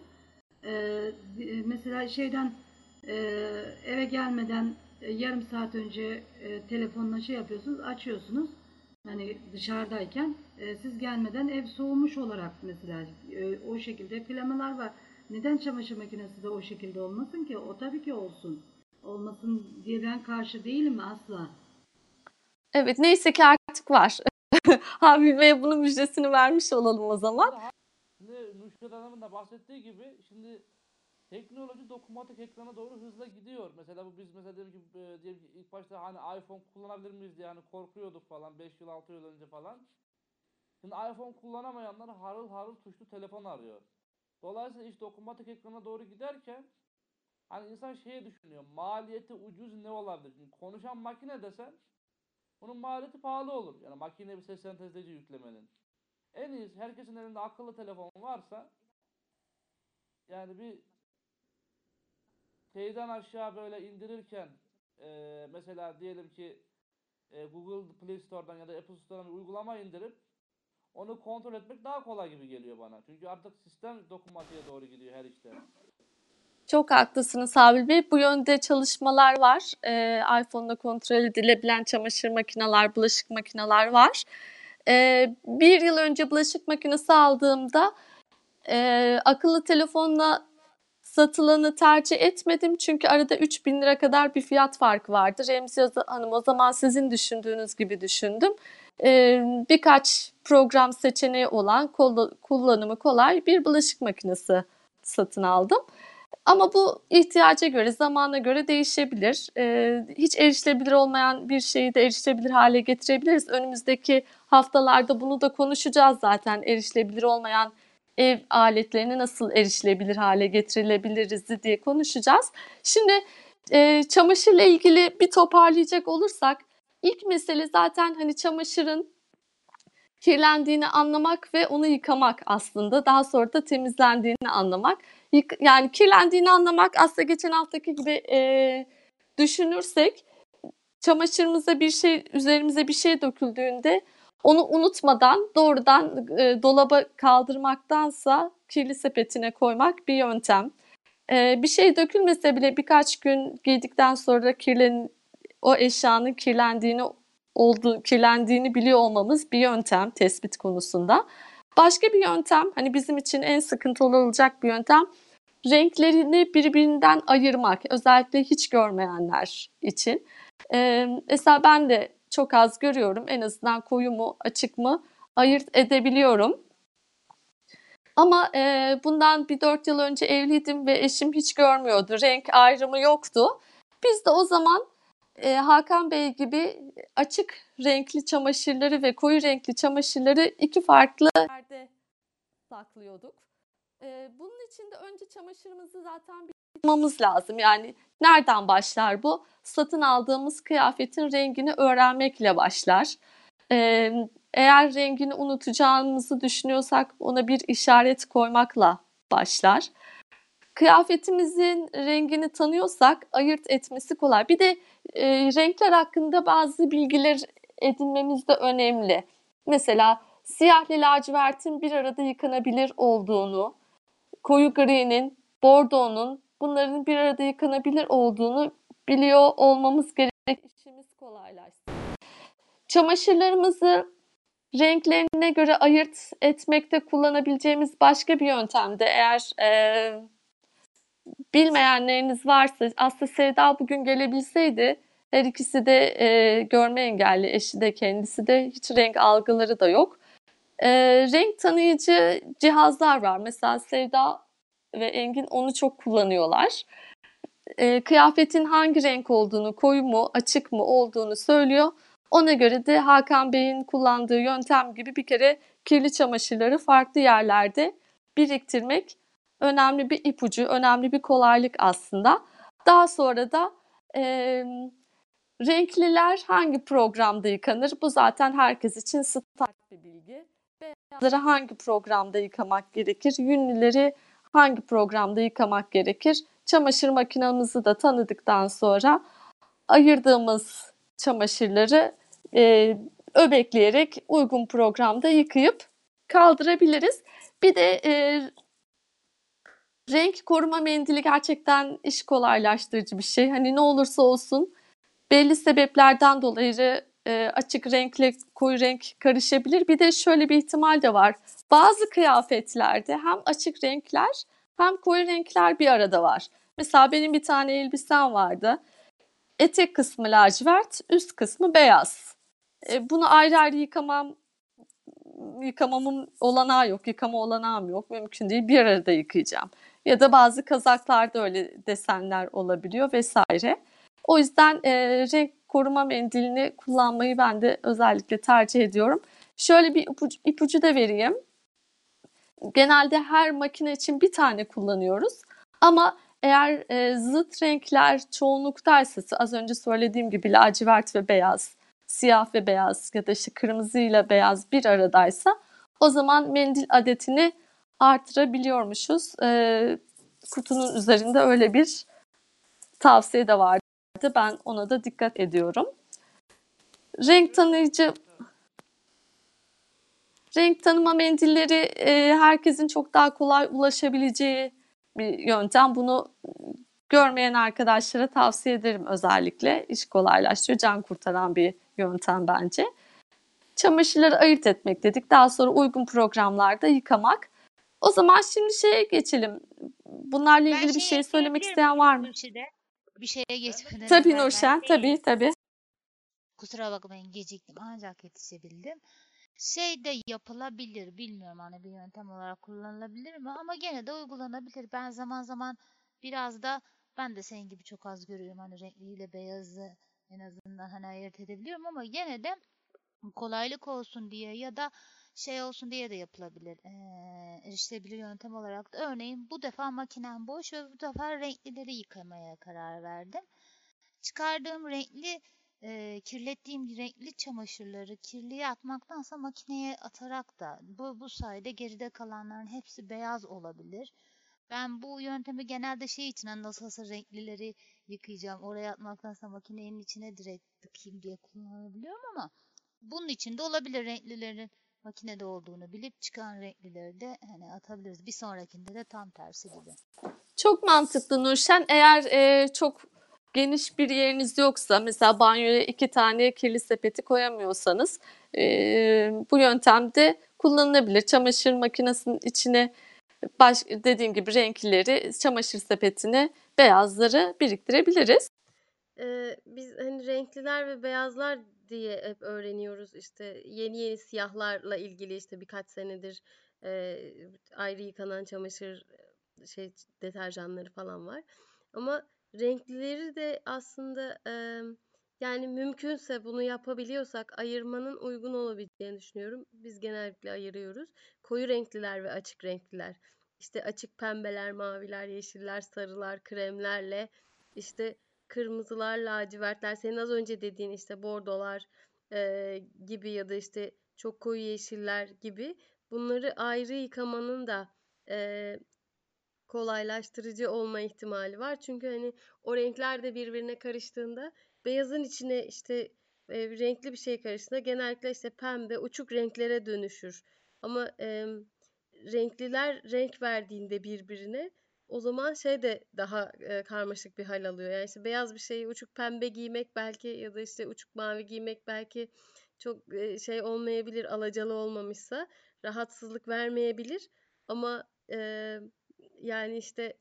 Mesela şeyden e, eve gelmeden yarım saat önce telefonla şey yapıyorsunuz, açıyorsunuz. Hani dışarıdayken siz gelmeden ev soğumuş olarak mesela o şekilde klimalar var. Neden çamaşır makinesi de o şekilde olmasın ki? O tabii ki olsun. Olmasın diye ben karşı değilim asla. Evet, neyse ki artık var. Habil Bey'e bunun müjdesini vermiş olalım o zaman. Şimdi Nuşret Hanım'ın da bahsettiği gibi şimdi teknoloji dokunmatik ekrana doğru hızla gidiyor. Mesela bu biz mesela diyelim ki ilk başta hani iPhone kullanabilir miyiz diye hani korkuyorduk falan 5 yıl 6 yıl önce falan. Şimdi iPhone kullanamayanlar harıl harıl tuşlu telefon arıyor. Dolayısıyla iş dokunmatik ekrana doğru giderken hani insan şeye düşünüyor. Maliyeti ucuz ne olabilir? Çünkü konuşan makine desen bunun maliyeti pahalı olur. Yani makineye bir ses sentezleyici yüklemenin. En iyisi herkesin elinde akıllı telefon varsa yani bir şeyden aşağı böyle indirirken mesela diyelim ki Google Play Store'dan ya da Apple Store'dan bir uygulama indirip onu kontrol etmek daha kolay gibi geliyor bana. Çünkü artık sistem dokunmatiğe doğru gidiyor her işte. Çok haklısınız Habil Bey. Bu yönde çalışmalar var. iPhone'da kontrol edilebilen çamaşır makineler, bulaşık makineler var. Bir yıl önce bulaşık makinesi aldığımda akıllı telefonla satılanı tercih etmedim. Çünkü arada 3.000 lira kadar bir fiyat farkı vardı. Remziye Hanım, o zaman sizin düşündüğünüz gibi düşündüm. Birkaç program seçeneği olan, kullanımı kolay bir bulaşık makinesi satın aldım. Ama bu ihtiyaca göre, zamana göre değişebilir. Hiç erişilebilir olmayan bir şeyi de erişilebilir hale getirebiliriz. Önümüzdeki haftalarda bunu da konuşacağız zaten. Erişilebilir olmayan ev aletlerini nasıl erişilebilir hale getirilebiliriz diye konuşacağız. Şimdi çamaşırla ilgili bir toparlayacak olursak, ilk mesele zaten hani çamaşırın kirlendiğini anlamak ve onu yıkamak aslında. Daha sonra da temizlendiğini anlamak. Yani kirlendiğini anlamak aslında geçen haftaki gibi düşünürsek, çamaşırımıza bir şey, üzerimize bir şey döküldüğünde onu unutmadan doğrudan dolaba kaldırmaktansa kirli sepetine koymak bir yöntem. Bir şey dökülmese bile birkaç gün giydikten sonra o eşyanın kirlendiğini biliyor olmamız bir yöntem tespit konusunda. Başka bir yöntem, hani bizim için en sıkıntılı olacak bir yöntem, renklerini birbirinden ayırmak. Özellikle hiç görmeyenler için. Mesela ben de çok az görüyorum. En azından koyu mu açık mı ayırt edebiliyorum. Ama bundan bir 4 yıl önce evliydim ve eşim hiç görmüyordu. Renk ayrımı yoktu. Biz de o zaman Hakan Bey gibi açık renkli çamaşırları ve koyu renkli çamaşırları iki farklı yerde saklıyorduk. Bunun için de önce çamaşırımızı zaten bir bulmamız lazım. Yani nereden başlar bu? Satın aldığımız kıyafetin rengini öğrenmekle başlar. Eğer rengini unutacağımızı düşünüyorsak ona bir işaret koymakla başlar. Kıyafetimizin rengini tanıyorsak ayırt etmesi kolay. Bir de renkler hakkında bazı bilgiler edinmemiz de önemli. Mesela siyah ile lacivertin bir arada yıkanabilir olduğunu, koyu gri'nin, bordonun, bunların bir arada yıkanabilir olduğunu biliyor olmamız gerek. İşimiz kolaylaşsın. Çamaşırlarımızı renklerine göre ayırt etmekte kullanabileceğimiz başka bir yöntem de, eğer bilmeyenleriniz varsa, aslında Sevda bugün gelebilseydi, her ikisi de görme engelli, eşi de kendisi de, hiç renk algıları da yok. Renk tanıyıcı cihazlar var. Mesela Sevda ve Engin onu çok kullanıyorlar. Kıyafetin hangi renk olduğunu, koyu mu, açık mı olduğunu söylüyor. Ona göre de Hakan Bey'in kullandığı yöntem gibi bir kere kirli çamaşırları farklı yerlerde biriktirmek önemli bir ipucu, önemli bir kolaylık aslında. Daha sonra da renkliler hangi programda yıkanır? Bu zaten herkes için standart bir bilgi. Beyazları hangi programda yıkamak gerekir? Yünlüleri hangi programda yıkamak gerekir? Çamaşır makinamızı da tanıdıktan sonra ayırdığımız çamaşırları öbekleyerek uygun programda yıkayıp kaldırabiliriz. Bir de renk koruma mendili gerçekten iş kolaylaştırıcı bir şey. Hani ne olursa olsun belli sebeplerden dolayı açık renkle koyu renk karışabilir. Bir de şöyle bir ihtimal de var. Bazı kıyafetlerde hem açık renkler hem koyu renkler bir arada var. Mesela benim bir tane elbisem vardı. Etek kısmı lacivert, üst kısmı beyaz. Bunu ayrı ayrı yıkamamın olanağı yok, yıkama olanağım yok. Mümkün değil, bir arada yıkayacağım. Ya da bazı kazaklarda öyle desenler olabiliyor vesaire. O yüzden renk koruma mendilini kullanmayı ben de özellikle tercih ediyorum. Şöyle bir ipucu da vereyim. Genelde her makine için bir tane kullanıyoruz. Ama eğer zıt renkler çoğunluktaysa, az önce söylediğim gibi lacivert ve beyaz, siyah ve beyaz ya da işte kırmızıyla beyaz bir aradaysa, o zaman mendil adetini artırabiliyormuşuz. Kutunun üzerinde öyle bir tavsiye de vardı. Ben ona da dikkat ediyorum. Renk tanıyıcı, renk tanıma mendilleri herkesin çok daha kolay ulaşabileceği bir yöntem. Bunu görmeyen arkadaşlara tavsiye ederim özellikle. İş kolaylaştırıyor, can kurtaran bir yöntem bence. Çamaşırları ayırt etmek dedik. Daha sonra uygun programlarda yıkamak. O zaman şimdi şeye geçelim. Bunlarla Ben ilgili bir şey şey söylemek ekleyebilir isteyen miyim var mı? Nurşide? Bir şeye geçmeden Tabii evvel Nurşen, tabii. kusura bakmayın geciktim ancak yetişebildim. Şey de yapılabilir bilmiyorum hani bir yöntem olarak kullanılabilir mi ama gene de uygulanabilir. Ben zaman zaman biraz da ben de senin gibi çok az görüyorum hani renkliyle beyazı en azından hani ayırt edebiliyorum ama gene de kolaylık olsun diye ya da şey olsun diye de yapılabilir. Erişilebilir yöntem olarak da örneğin bu defa makinem boş ve bu defa renklileri yıkamaya karar verdim. Çıkardığım renkli kirlettiğim renkli çamaşırları kirliye atmaktansa makineye atarak da bu sayede geride kalanların hepsi beyaz olabilir. Ben bu yöntemi genelde şey için hani nasılsa renklileri yıkayacağım oraya atmaktansa makinenin içine direkt tıkayım diye kullanabiliyorum ama bunun için de olabilir renklilerin makinede olduğunu bilip çıkan renklileri de hani atabiliriz. Bir sonrakinde de tam tersi gibi. Çok mantıklı Nurşen. Eğer çok geniş bir yeriniz yoksa, mesela banyoya 2 tane kirli sepeti koyamıyorsanız bu yöntemde kullanılabilir. Çamaşır makinesinin içine dediğim gibi renklileri, çamaşır sepetine beyazları biriktirebiliriz. Biz hani renkliler ve beyazlar diye hep öğreniyoruz işte yeni siyahlarla ilgili işte birkaç senedir ayrı yıkanan çamaşır şey deterjanları falan var. Ama renklileri de aslında yani mümkünse bunu yapabiliyorsak ayırmanın uygun olabileceğini düşünüyorum. Biz genellikle ayırıyoruz. Koyu renkliler ve açık renkliler. İşte açık pembeler, maviler, yeşiller, sarılar, kremlerle işte kırmızılar, lacivertler, senin az önce dediğin işte bordolar gibi ya da işte çok koyu yeşiller gibi bunları ayrı yıkamanın da kolaylaştırıcı olma ihtimali var. Çünkü hani o renkler de birbirine karıştığında beyazın içine işte renkli bir şey karıştığında genellikle işte pembe uçuk renklere dönüşür. Ama renkliler renk verdiğinde birbirine o zaman şey de daha karmaşık bir hal alıyor. Yani işte beyaz bir şeyi uçuk pembe giymek belki ya da işte uçuk mavi giymek belki çok şey olmayabilir, alacalı olmamışsa rahatsızlık vermeyebilir. Ama yani işte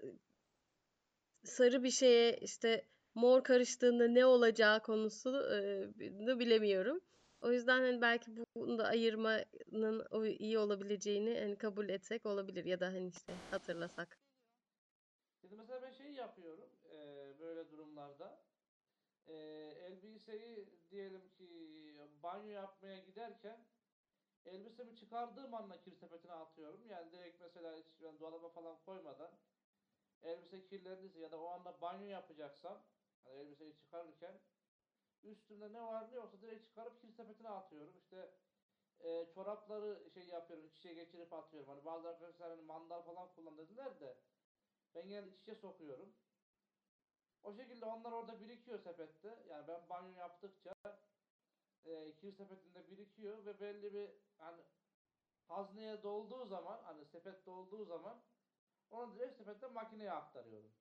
sarı bir şeye işte mor karıştığında ne olacağı konusunu bilemiyorum. O yüzden hani belki bunu da ayırmanın iyi olabileceğini hani kabul etsek olabilir ya da hani işte hatırlasak. Şimdi mesela ben şeyi yapıyorum böyle durumlarda. Elbiseyi diyelim ki banyo yapmaya giderken elbisemi çıkardığım anda kir sepetine atıyorum. Yani direkt mesela hiç ben dolaba falan koymadan elbise kirlendiyse ya da o anda banyo yapacaksam hani elbiseyi çıkarırken üstümde ne var ne yoksa direkt çıkarıp kir sepetine atıyorum. İşte çorapları şey yapıyorum iç içe geçirip atıyorum. Hani bazı arkadaşlar hani mandal falan kullan dediler de ben genelde iç içe sokuyorum. O şekilde onlar orada birikiyor sepette. Yani ben banyo yaptıkça kir sepetinde birikiyor ve belli bir hani hazneye dolduğu zaman hani sepet dolduğu zaman onu direkt sepetten makineye aktarıyorum.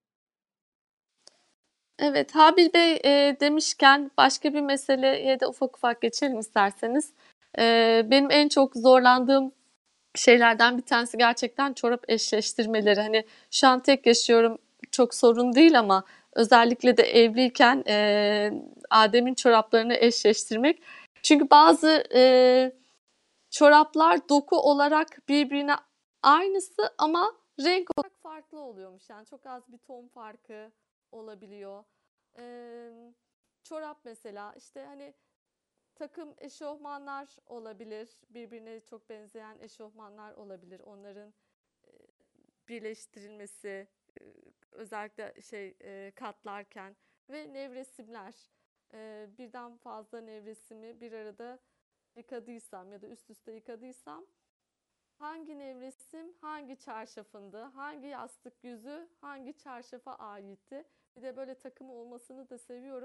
Evet, Habil Bey demişken başka bir meseleye de ufak ufak geçelim isterseniz. Benim en çok zorlandığım şeylerden bir tanesi gerçekten çorap eşleştirmeleri. Hani şu an tek yaşıyorum, çok sorun değil ama özellikle de evliyken Adem'in çoraplarını eşleştirmek. Çünkü bazı çoraplar doku olarak birbirine aynısı ama renk olarak farklı oluyormuş. Yani çok az bir ton farkı olabiliyor. Çorap mesela işte hani takım eşofmanlar olabilir. Birbirine çok benzeyen eşofmanlar olabilir. Onların e, birleştirilmesi özellikle katlarken ve nevresimler. Birden fazla nevresimi bir arada yıkadıysam ya da üst üste yıkadıysam hangi nevresim hangi çarşafındı, hangi yastık yüzü hangi çarşafa aitti. Bir de böyle takımı olmasını da seviyorum.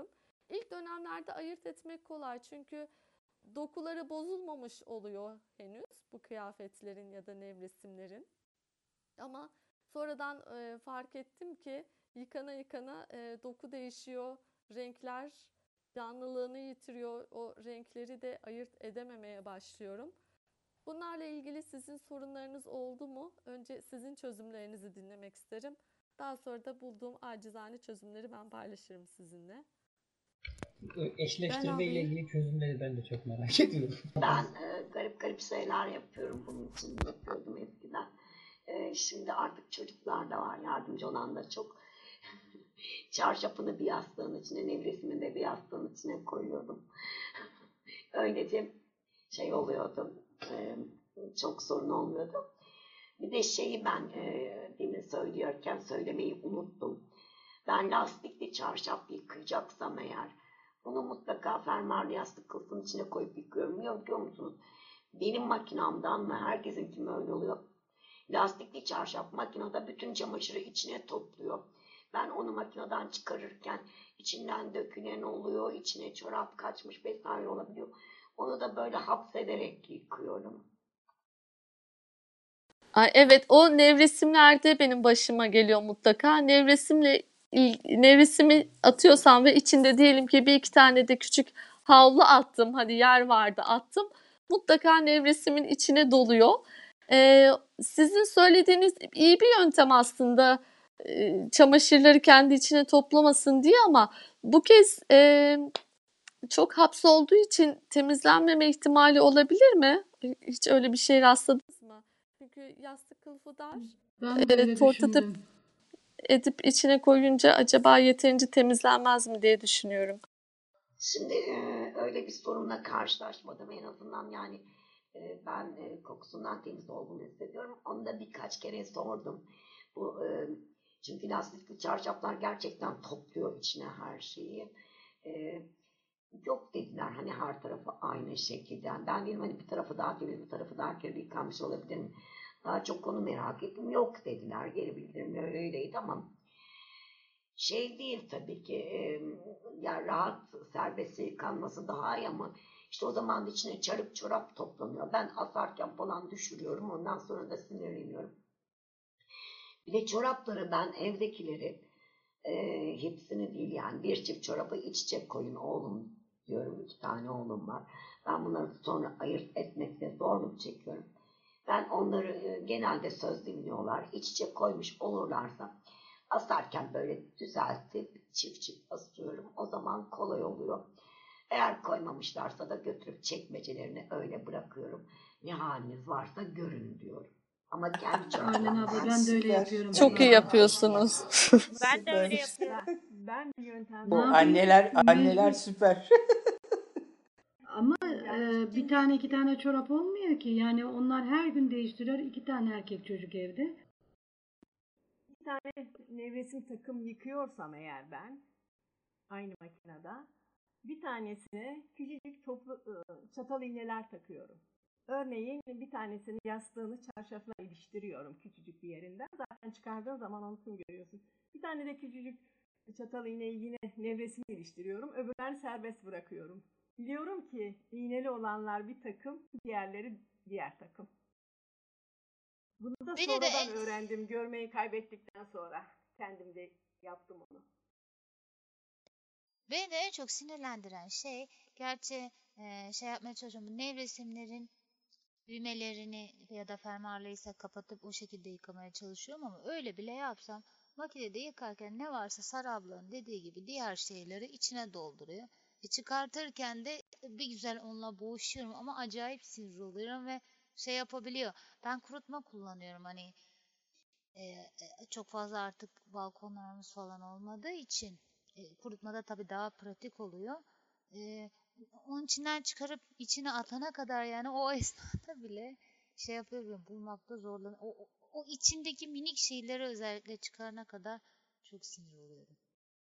İlk dönemlerde ayırt etmek kolay çünkü dokuları bozulmamış oluyor henüz bu kıyafetlerin ya da nevresimlerin. Ama sonradan fark ettim ki yıkana yıkana doku değişiyor, renkler canlılığını yitiriyor, o renkleri de ayırt edememeye başlıyorum. Bunlarla ilgili sizin sorunlarınız oldu mu? Önce sizin çözümlerinizi dinlemek isterim. Daha sonra da bulduğum acizane çözümleri ben paylaşırım sizinle. Ben Eşleştirme ile alayım. ilgili çözümleri ben de çok merak ediyorum. Ben garip garip şeyler yapıyorum. Bunun için yapıyordum eskiden. Şimdi artık çocuklar da var. Yardımcı olan da çok. Çarşafını bir yastığın içine, nevresimini de bir yastığın içine koyuyordum. Öylece şey oluyordu. Çok sorun olmuyordu. Bir de şeyi ben demin söylüyorken söylemeyi unuttum. Ben lastikli çarşaf yıkayacaksam eğer bunu mutlaka fermuarlı yastık kılıfının içine koyup yıkıyorum. Niye biliyor musunuz? Benim makinamdan mı herkesinki mi öyle oluyor? Lastikli çarşaf makinede bütün çamaşırı içine topluyor. Ben onu makineden çıkarırken içinden dökülen oluyor, içine çorap kaçmış vesaire olabiliyor. Onu da böyle hapsederek yıkıyorum. Evet, o nevresimlerde benim başıma geliyor mutlaka. Nevresimi atıyorsam ve içinde diyelim ki bir iki tane de küçük havlu attım. Hadi yer vardı attım. Mutlaka nevresimin içine doluyor. Sizin söylediğiniz iyi bir yöntem aslında çamaşırları kendi içine toplamasın diye ama bu kez çok hapsolduğu için temizlenmeme ihtimali olabilir mi? Hiç öyle bir şey rastladınız mı? Çünkü yastık kılıfı dar. Ben de öyle Tortatıp düşündüm. edip içine koyunca acaba yeterince temizlenmez mi diye düşünüyorum. Şimdi öyle bir sorunla karşılaşmadım en azından yani ben kokusundan temiz olduğunu hissediyorum. Onu da birkaç kere sordum. Bu çünkü lastikli çarşaflar gerçekten topluyor içine her şeyi. Yok dediler hani her tarafı aynı şekilde. Yani ben dedim hani bir tarafı daha temiz, bir tarafı daha kirli yıkanmış olabilir mi? Daha çok onu merak ettim. Yok dediler. Geri bildirim öyleydi ama şey değil tabii ki ya rahat serbest yıkanması daha iyi ama işte o zaman da içine çarık çorap toplanıyor. Ben asarken falan düşürüyorum. Ondan sonra da sinirleniyorum. Bir de çorapları ben evdekileri hepsini değil yani bir çift çorabı iç içe koyun oğlum diyorum. 2 tane oğlum var. Ben bunları sonra ayırt etmekte zorluk çekiyorum. Ben onları genelde söz dinliyorlar. İç içe koymuş olurlarsa asarken böyle düzeltip çift çift asıyorum. O zaman kolay oluyor. Eğer koymamışlarsa da götürüp çekmecelerini öyle bırakıyorum. Ne haliniz varsa görün diyorum. Ama kendi Aynen çoraplarım abla var. ben de öyle Süper. yapıyorum. Çok iyi yapıyorsunuz. Ben de öyle Süper. yapıyorum. Ben bir yöntem Ne Bu yapayım? anneler Mecbur. süper. Ama Yani bir tane iki tane çorap olmuyor ki. Yani onlar her gün değiştiriyor. 2 tane erkek çocuk evde. bir tane nevresim takım yıkıyorsam eğer ben aynı makinede bir tanesine küçücük toplu çatal iğneler takıyorum. Örneğin bir tanesini yastığını çarşafla iliştiriyorum küçücük bir yerinden. Zaten çıkardığın zaman onu tüm görüyorsun. Bir tane de küçücük çatal iğneyi yine nevresime iliştiriyorum. Öbürlerini serbest bırakıyorum. Biliyorum ki iğneli olanlar bir takım, diğerleri diğer takım. Bunu da Beni de sonradan öğrendim. Görmeyi kaybettikten sonra. Kendim de yaptım onu. Beni de en çok sinirlendiren şey, gerçi şey yapmaya çalışıyorum. Bu nevresimlerin düğmelerini ya da fermuarlıysa kapatıp o şekilde yıkamaya çalışıyorum ama öyle bile yapsam makinede yıkarken ne varsa Sara ablanın dediği gibi diğer şeyleri içine dolduruyor. Çıkartırken de bir güzel onunla boğuşuyorum ama acayip sinir oluyorum ve şey yapabiliyor. Ben kurutma kullanıyorum hani çok fazla artık balkonlarımız falan olmadığı için kurutmada tabii daha pratik oluyor. E, Onun içinden çıkarıp içine atana kadar yani o esnada bile şey yapıyorum bulmakta zorlanıyorum. O içindeki minik şeyleri özellikle çıkarana kadar çok sinir oluyorum.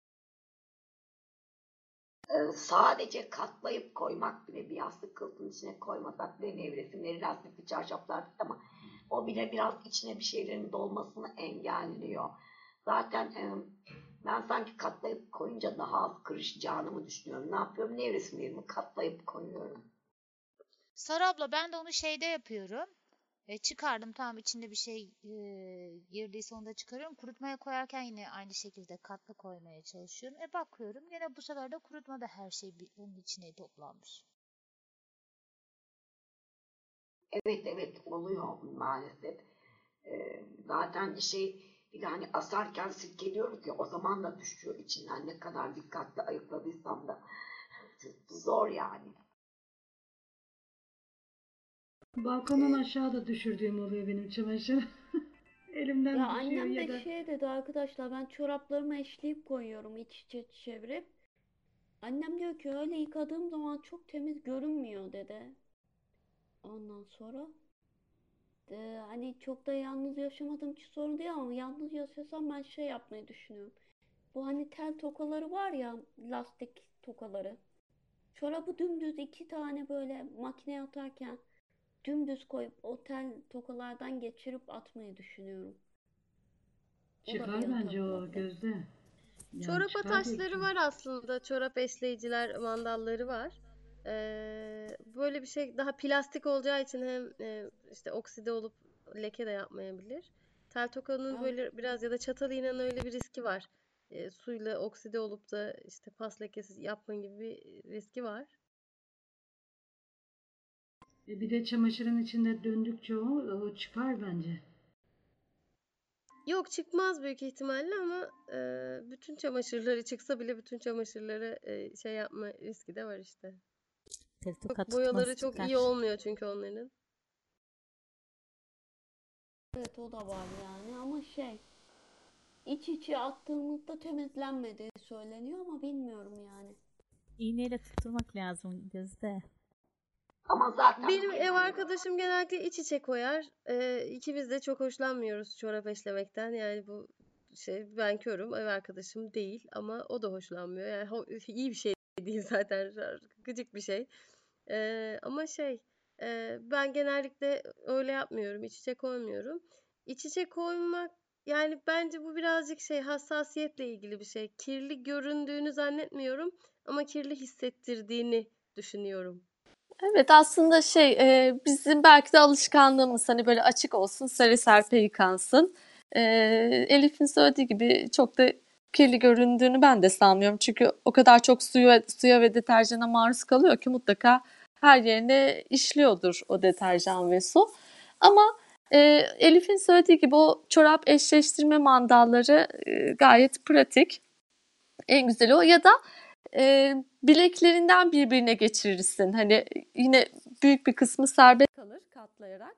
Sadece katlayıp koymak bile bir yastık kılıfının içine koymasak bile nevresimleri lastikli çarşaflar ama o bile biraz içine bir şeylerin dolmasını engelliyor. Zaten ben sanki katlayıp koyunca daha az kırışacağını mı düşünüyorum? Ne yapıyorum? Nevresimlerimi katlayıp koyuyorum. Sarı abla ben de onu şeyde yapıyorum. Çıkardım tamam içinde bir şey girdiyse onu da çıkarıyorum. Kurutmaya koyarken yine aynı şekilde katlı koymaya çalışıyorum. Bakıyorum yine bu sefer de kurutmada her şey bunun içine toplanmış. Evet oluyor maalesef. Zaten bir de hani asarken silkeliyoruz ya o zaman da düşüyor içinden. Ne kadar dikkatli ayıkladıysam da zor yani. Balkondan aşağıda düşürdüğüm oluyor benim çamaşır. Elimden Ya düşüyor annem ya de da şey dedi arkadaşlar, ben çoraplarımı eşleyip koyuyorum iç içe çevirip. Annem diyor ki öyle yıkadığım zaman çok temiz görünmüyor dedi. Ondan sonra hani çok da yalnız yaşamadığım için sorun değil ama yalnız yaşasam ben şey yapmayı düşünüyorum. Bu hani tel tokaları var ya, lastik tokaları. Çorabı dümdüz iki tane böyle makineye atarken dümdüz koyup o tel tokalardan geçirip atmayı düşünüyorum. O da bir çıkar yöntem bence o olabilir. Gözde. Yani Çorap çıkar diye ataşları var düşünüyorum. aslında. Çorap eşleyiciler, mandalları var. Böyle bir şey daha plastik olacağı için hem işte okside olup leke de yapmayabilir. Tel tokanın Evet. böyle biraz ya da çatal iğnenin öyle bir riski var. Suyla okside olup da işte pas lekesi yapma gibi bir riski var. Bir de çamaşırın içinde döndükçe o çıkar bence. Yok çıkmaz büyük ihtimalle ama bütün çamaşırları çıksa bile bütün çamaşırları şey yapma riski de var işte. Boyaları çok iyi olmuyor çünkü onların. Evet o da var yani ama iç içe attığımızda temizlenmediği söyleniyor ama bilmiyorum yani. İğneyle tutturmak lazım Gözde. Ama zaten Benim ev arkadaşım genellikle iç içe koyar. İkimiz de çok hoşlanmıyoruz çorap eşlemekten. Yani bu ben körüm, ev arkadaşım değil ama o da hoşlanmıyor. Yani iyi bir şey değil zaten, gıcık bir şey. Ama ben genellikle öyle yapmıyorum, iç içe koymuyorum. İç içe koymak yani bence bu birazcık hassasiyetle ilgili bir şey. Kirli göründüğünü zannetmiyorum ama kirli hissettirdiğini düşünüyorum. Evet aslında bizim belki de alışkanlığımız hani böyle açık olsun, sarı serpe yıkansın. Elif'in söylediği gibi çok da kirli göründüğünü ben de sanmıyorum. Çünkü o kadar çok suya ve deterjana maruz kalıyor ki mutlaka her yerine işliyordur o deterjan ve su. Ama Elif'in söylediği gibi o çorap eşleştirme mandalları gayet pratik. En güzeli o ya da bileklerinden birbirine geçirirsin. Hani yine büyük bir kısmı serbest kalır katlayarak.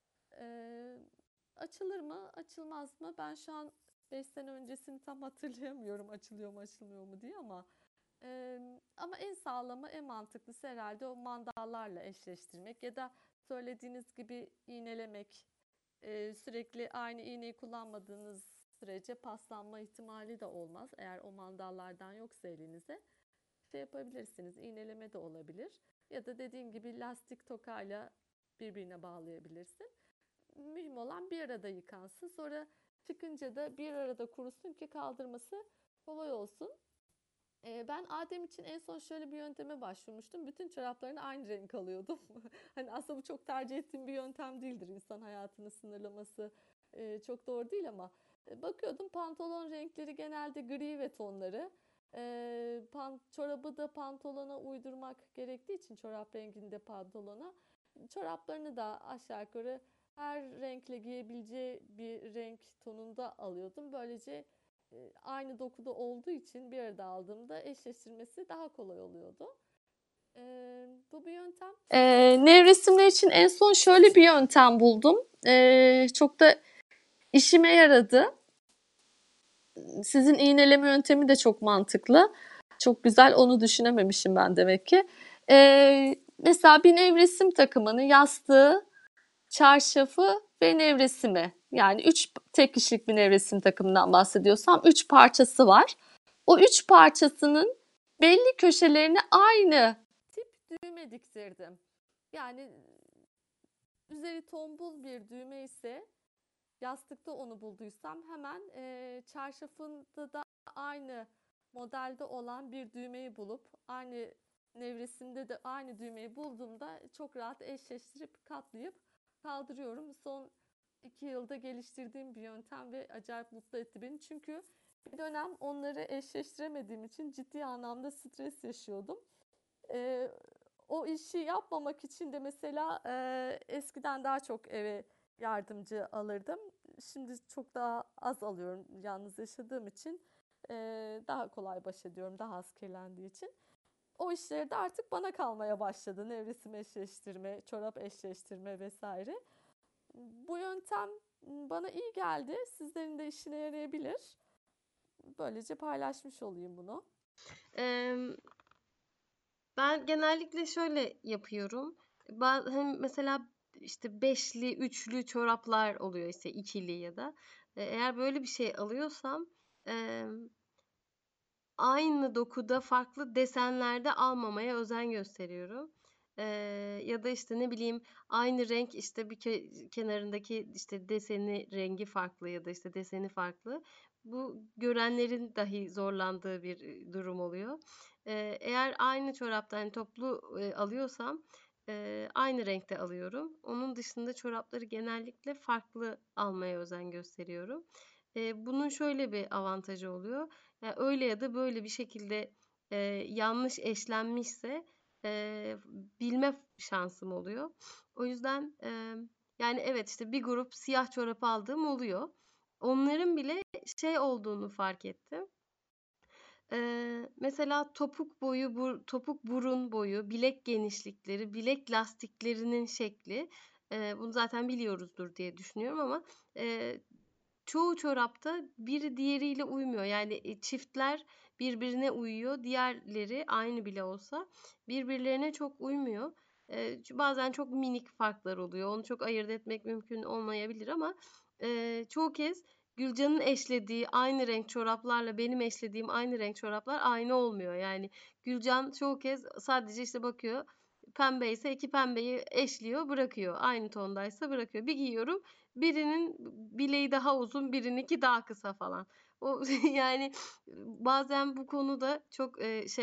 Açılır mı, açılmaz mı? Ben şu an 5 sene öncesini tam hatırlayamıyorum açılıyor mu, açılmıyor mu diye ama en sağlamı, en mantıklısı herhalde o mandallarla eşleştirmek ya da söylediğiniz gibi iğnelemek. Sürekli aynı iğneyi kullanmadığınız sürece paslanma ihtimali de olmaz. Eğer o mandallardan yoksa elinize yapabilirsiniz. İğneleme de olabilir. Ya da dediğin gibi lastik tokayla birbirine bağlayabilirsin. Mühim olan bir arada yıkansın. Sonra çıkınca da bir arada kurusun ki kaldırması kolay olsun. Ben Adem için en son şöyle bir yönteme başvurmuştum. Bütün çoraplarını aynı renk alıyordum. Hani aslında bu çok tercih ettiğim bir yöntem değildir. İnsan hayatını sınırlaması çok doğru değil ama bakıyordum pantolon renkleri genelde gri ve tonları. Çorabı da pantolona uydurmak gerektiği için çorap renginde pantolona. Çoraplarını da aşağı yukarı her renkle giyebileceği bir renk tonunda alıyordum. Böylece aynı dokuda olduğu için bir arada aldığımda eşleştirmesi daha kolay oluyordu. Bu bir yöntem. Nevresimler için en son şöyle bir yöntem buldum. Çok da işime yaradı. Sizin iğneleme yöntemi de çok mantıklı. Çok güzel, onu düşünememişim ben demek ki. Mesela bir nevresim takımını, yastığı, çarşafı ve nevresimi, yani 3 tek kişilik bir nevresim takımından bahsediyorsam 3 parçası var. O 3 parçasının belli köşelerine aynı tip düğme diktirdim. Yani üzeri tombul bir düğme ise yastıkta onu bulduysam hemen çarşafında da aynı modelde olan bir düğmeyi bulup aynı nevresimde de aynı düğmeyi bulduğumda çok rahat eşleştirip katlayıp kaldırıyorum. Son 2 yılda geliştirdiğim bir yöntem ve acayip mutlu etti beni. Çünkü bir dönem onları eşleştiremediğim için ciddi anlamda stres yaşıyordum. O işi yapmamak için de mesela eskiden daha çok eve yardımcı alırdım. Şimdi çok daha az alıyorum yalnız yaşadığım için. Daha kolay baş ediyorum, daha az kirlendiği için. O işleri de artık bana kalmaya başladı. Nevresim eşleştirme, çorap eşleştirme vesaire. Bu yöntem bana iyi geldi. Sizlerin de işine yarayabilir. Böylece paylaşmış olayım bunu. Ben genellikle şöyle yapıyorum. Hem mesela işte beşli, üçlü çoraplar oluyor, işte ikili ya da. Eğer böyle bir şey alıyorsam aynı dokuda farklı desenlerde almamaya özen gösteriyorum. Ya da işte ne bileyim aynı renk, işte bir kenarındaki işte deseni, rengi farklı ya da işte deseni farklı. Bu görenlerin dahi zorlandığı bir durum oluyor. Eğer aynı çoraptan hani toplu alıyorsam aynı renkte alıyorum. Onun dışında çorapları genellikle farklı almaya özen gösteriyorum. Bunun şöyle bir avantajı oluyor. Yani öyle ya da böyle bir şekilde yanlış eşlenmişse bilme şansım oluyor. O yüzden yani evet, işte bir grup siyah çorap aldığım oluyor. Onların bile şey olduğunu fark ettim. Mesela topuk boyu, topuk burun boyu, bilek genişlikleri, bilek lastiklerinin şekli, bunu zaten biliyoruzdur diye düşünüyorum ama çoğu çorapta biri diğeriyle uymuyor. Yani çiftler birbirine uyuyor, diğerleri aynı bile olsa birbirlerine çok uymuyor. Bazen çok minik farklar oluyor. Onu çok ayırt etmek mümkün olmayabilir ama çoğu kez Gülcan'ın eşlediği aynı renk çoraplarla benim eşlediğim aynı renk çoraplar aynı olmuyor. Yani Gülcan çoğu kez sadece işte bakıyor, pembe ise iki pembeyi eşliyor, bırakıyor. Aynı tondaysa bırakıyor. Bir giyiyorum, birinin bileği daha uzun, birininki daha kısa falan. O yani bazen bu konuda çok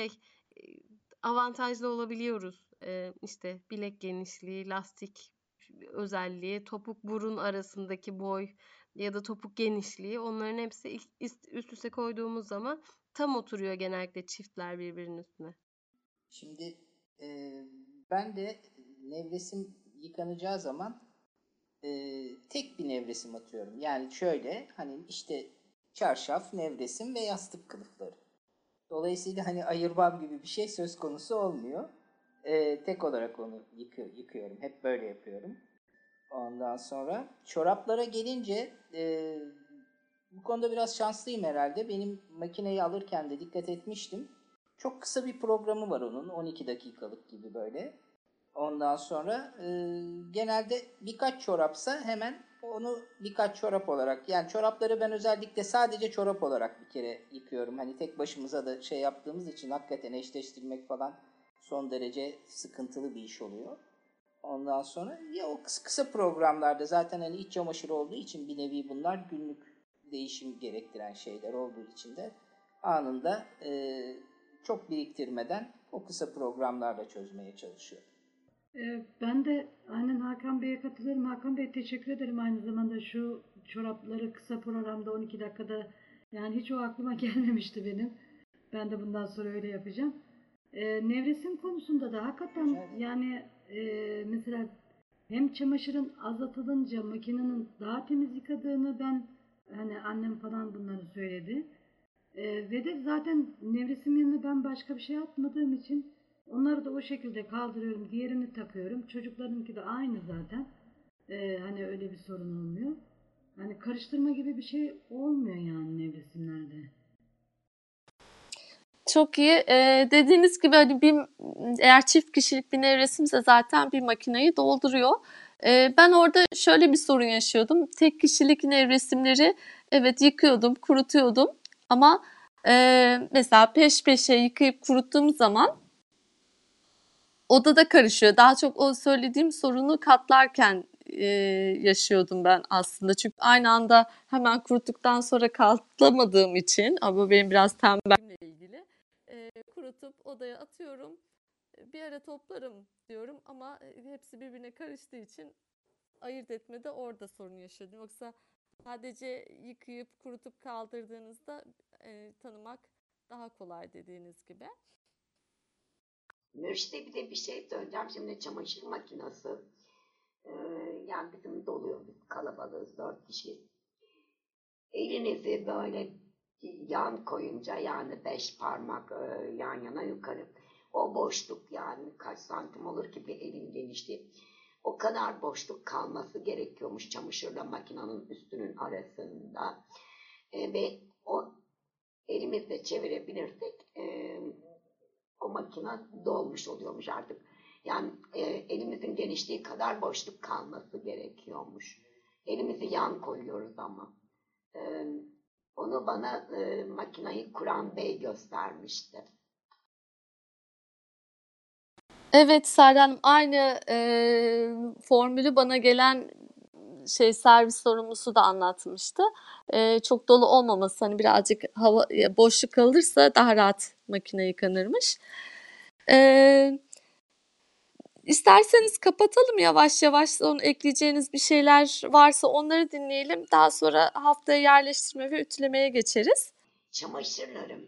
avantajlı olabiliyoruz. İşte bilek genişliği, lastik özelliği, topuk burun arasındaki boy ya da topuk genişliği, onların hepsi üst üste koyduğumuz zaman tam oturuyor genellikle çiftler birbirinin üstüne. Şimdi ben de nevresim yıkanacağı zaman tek bir nevresim atıyorum. Yani şöyle, hani işte çarşaf, nevresim ve yastık kılıfları. Dolayısıyla hani ayırmam gibi bir şey söz konusu olmuyor. Tek olarak onu yıkıyorum. Hep böyle yapıyorum. Ondan sonra çoraplara gelince bu konuda biraz şanslıyım herhalde. Benim makineyi alırken de dikkat etmiştim. Çok kısa bir programı var onun. 12 dakikalık gibi böyle. Ondan sonra genelde birkaç çorapsa hemen onu birkaç çorap olarak, yani çorapları ben özellikle sadece çorap olarak bir kere yıkıyorum. Hani tek başımıza da şey yaptığımız için hakikaten eşleştirmek falan son derece sıkıntılı bir iş oluyor. Ondan sonra ya o kısa programlarda zaten hani iç çamaşırı olduğu için bir nevi bunlar günlük değişim gerektiren şeyler olduğu için de anında çok biriktirmeden o kısa programlarla çözmeye çalışıyorum. Ben de aynen Hakan Bey'e katılıyorum. Hakan Bey, teşekkür ederim aynı zamanda şu çorapları kısa programda 12 dakikada, yani hiç o aklıma gelmemişti benim. Ben de bundan sonra öyle yapacağım. Nevresim konusunda da hakikaten yani mesela hem çamaşırın azaltılınca makinenin daha temiz yıkadığını ben, hani annem falan bunları söyledi. Ve de zaten nevresim yanına ben başka bir şey atmadığım için onları da o şekilde kaldırıyorum. Diğerini takıyorum. Çocuklarınki de aynı zaten. Hani öyle bir sorun olmuyor. Hani karıştırma gibi bir şey olmuyor yani nevresimlerde. Çok iyi. Dediğiniz gibi hani eğer çift kişilik bir nevresimse zaten bir makineyi dolduruyor. Ben orada şöyle bir sorun yaşıyordum. Tek kişilik nevresimleri evet yıkıyordum, kurutuyordum. Ama mesela peş peşe yıkayıp kuruttuğum zaman odada karışıyor. Daha çok o söylediğim sorunu katlarken yaşıyordum ben aslında. Çünkü aynı anda hemen kuruttuktan sonra katlamadığım için, ama benim biraz tembelimle ilgili, kurutup odaya atıyorum. Bir ara toplarım diyorum ama hepsi birbirine karıştığı için ayırt etmede orada sorun yaşıyordum. Yoksa sadece yıkayıp kurutup kaldırdığınızda tanımak daha kolay dediğiniz gibi. Mürşit'e bir de bir şey söyleyeceğim. Şimdi çamaşır makinesi yani bizim doluyor. Biz kalabalığız, 4 kişiyiz. Elinizi böyle yan koyunca yani 5 parmak yan yana yukarı. O boşluk yani kaç santim olur ki bir elin genişliği. O kadar boşluk kalması gerekiyormuş çamaşırla makinenin üstünün arasında. Ve o elimizle çevirebilirsek o makine dolmuş oluyormuş artık. Yani elimizin genişliği kadar boşluk kalması gerekiyormuş. Elimizi yan koyuyoruz ama. Onu bana makineyi kuran bey göstermişti. Evet Serra Hanım, aynı formülü bana gelen servis sorumlusu da anlatmıştı. Çok dolu olmaması, hani birazcık hava boşluk kalırsa daha rahat makine yıkanırmış. İsterseniz kapatalım yavaş yavaş. Son ekleyeceğiniz bir şeyler varsa onları dinleyelim. Daha sonra haftaya yerleştirme ve ütülemeye geçeriz. Çamaşırlarım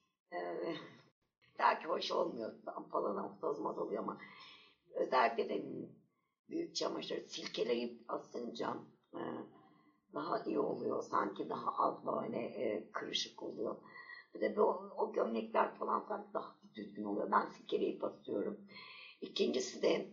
belki hoş olmuyor falan tozmaz oluyor ama özellikle de büyük çamaşır silkeleyip asınca daha iyi oluyor. Sanki daha az böyle kırışık oluyor. Bir de o gömlekler falan sanki daha düzgün oluyor. Ben silkeleyip asıyorum. İkincisi de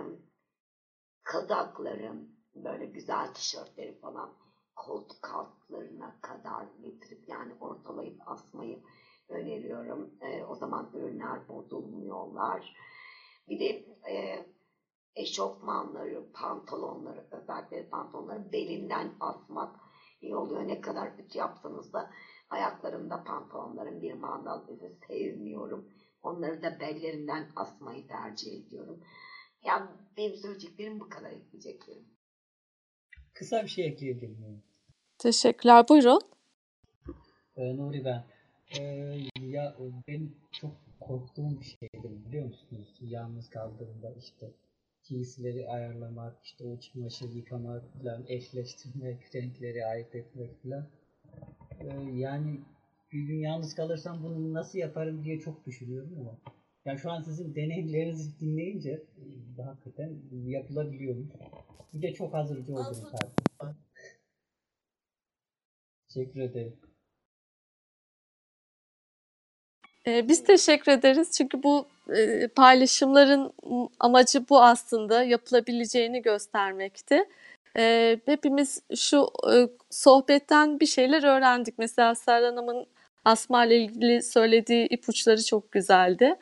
kazaklarım, böyle güzel tişörtleri falan koltuk altlarına kadar getirip yani ortalayıp asmayı öneriyorum. O zaman ürünler bozulmuyorlar. Bir de eşofmanları, pantolonları, özellikle pantolonları belinden asmak iyi oluyor. Ne kadar ütü yapsanız da ayaklarımda pantolonların bir mandal izi sevmiyorum. Onları da bellerinden asmayı tercih ediyorum. Yani benim söyleyeceklerim bu kadar, ekleyeceklerim. Kısa bir şey ekleyebilir miyim? Teşekkürler. Buyurun. Nuri ben. Ya benim çok korktuğum bir şeydir biliyor musunuz? Yalnız kaldığımda işte giysileri ayarlamak, işte o çamaşır yıkamak falan, eşleştirmek, renkleri ayırt etmek falan. Yani bir gün yalnız kalırsam bunu nasıl yaparım diye çok düşünüyorum ama ya şu an sizin deneyimlerinizi dinleyince hakikaten yapılabiliyormuş. Bir de çok hazırcı oldunuz tabii. Teşekkür ederim. Biz teşekkür ederiz çünkü bu paylaşımların amacı bu aslında, yapılabileceğini göstermekti. Hepimiz şu sohbetten bir şeyler öğrendik. Mesela Serra Hanım'ın asma ile ilgili söylediği ipuçları çok güzeldi.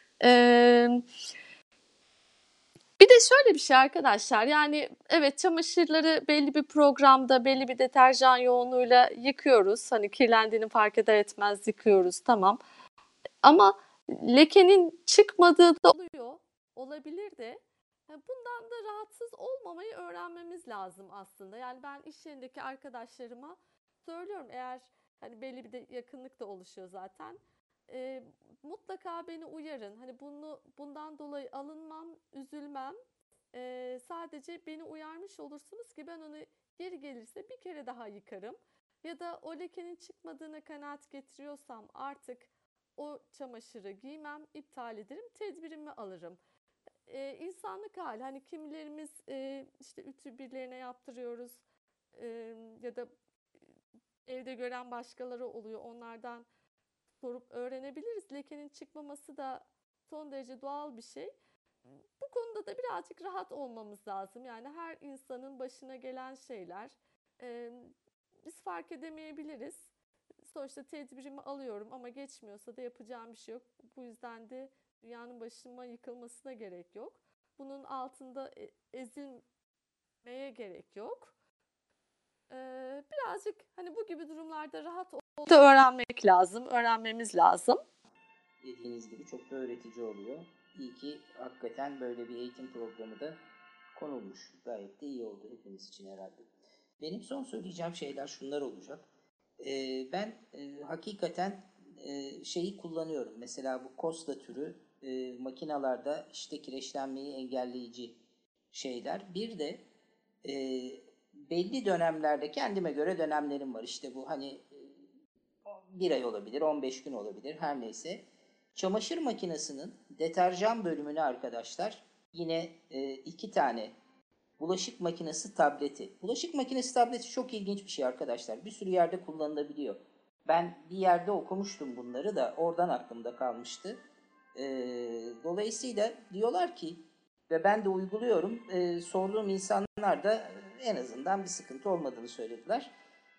Bir de şöyle bir şey arkadaşlar, yani evet, çamaşırları belli bir programda, belli bir deterjan yoğunluğuyla yıkıyoruz. Hani kirlendiğini fark eder etmez yıkıyoruz, tamam. Ama lekenin çıkmadığı da oluyor, olabilir de. Bundan da rahatsız olmamayı öğrenmemiz lazım aslında. Yani ben iş yerindeki arkadaşlarıma söylüyorum, eğer hani belli bir de yakınlık da oluşuyor zaten. Mutlaka beni uyarın. Hani bundan dolayı alınmam, üzülmem. Sadece beni uyarmış olursunuz ki ben onu geri gelirse bir kere daha yıkarım. Ya da o lekenin çıkmadığına kanaat getiriyorsam artık o çamaşırı giymem, iptal ederim, tedbirimi alırım. İnsanlık hali. Hani kimilerimiz işte ütü birilerine yaptırıyoruz ya da evde gören başkaları oluyor. Onlardan sorup öğrenebiliriz. Lekenin çıkmaması da son derece doğal bir şey. Bu konuda da birazcık rahat olmamız lazım. Yani her insanın başına gelen şeyler. Biz fark edemeyebiliriz. Sonuçta tedbirimi alıyorum ama geçmiyorsa da yapacağım bir şey yok. Bu yüzden de dünyanın başıma yıkılmasına gerek yok. Bunun altında ezilmeye gerek yok. Birazcık hani bu gibi durumlarda rahat olmayı da öğrenmek lazım, öğrenmemiz lazım. Dediğiniz gibi çok da öğretici oluyor. İyi ki hakikaten böyle bir eğitim programı da konulmuş. Gayet de iyi oldu hepimiz için herhalde. Benim son söyleyeceğim şeyler şunlar olacak. Ben hakikaten şeyi kullanıyorum. Mesela bu Costa türü makinalarda işte kireçlenmeyi engelleyici şeyler. Bir de belli dönemlerde kendime göre dönemlerim var. İşte bu hani bir ay olabilir, 15 gün olabilir, her neyse. Çamaşır makinesinin deterjan bölümüne arkadaşlar yine 2 tane bulaşık makinesi tableti. Bulaşık makinesi tableti çok ilginç bir şey arkadaşlar. Bir sürü yerde kullanılabiliyor. Ben bir yerde okumuştum bunları da oradan aklımda kalmıştı. Dolayısıyla diyorlar ki ve ben de uyguluyorum. Sorduğum insanlar da en azından bir sıkıntı olmadığını söylediler.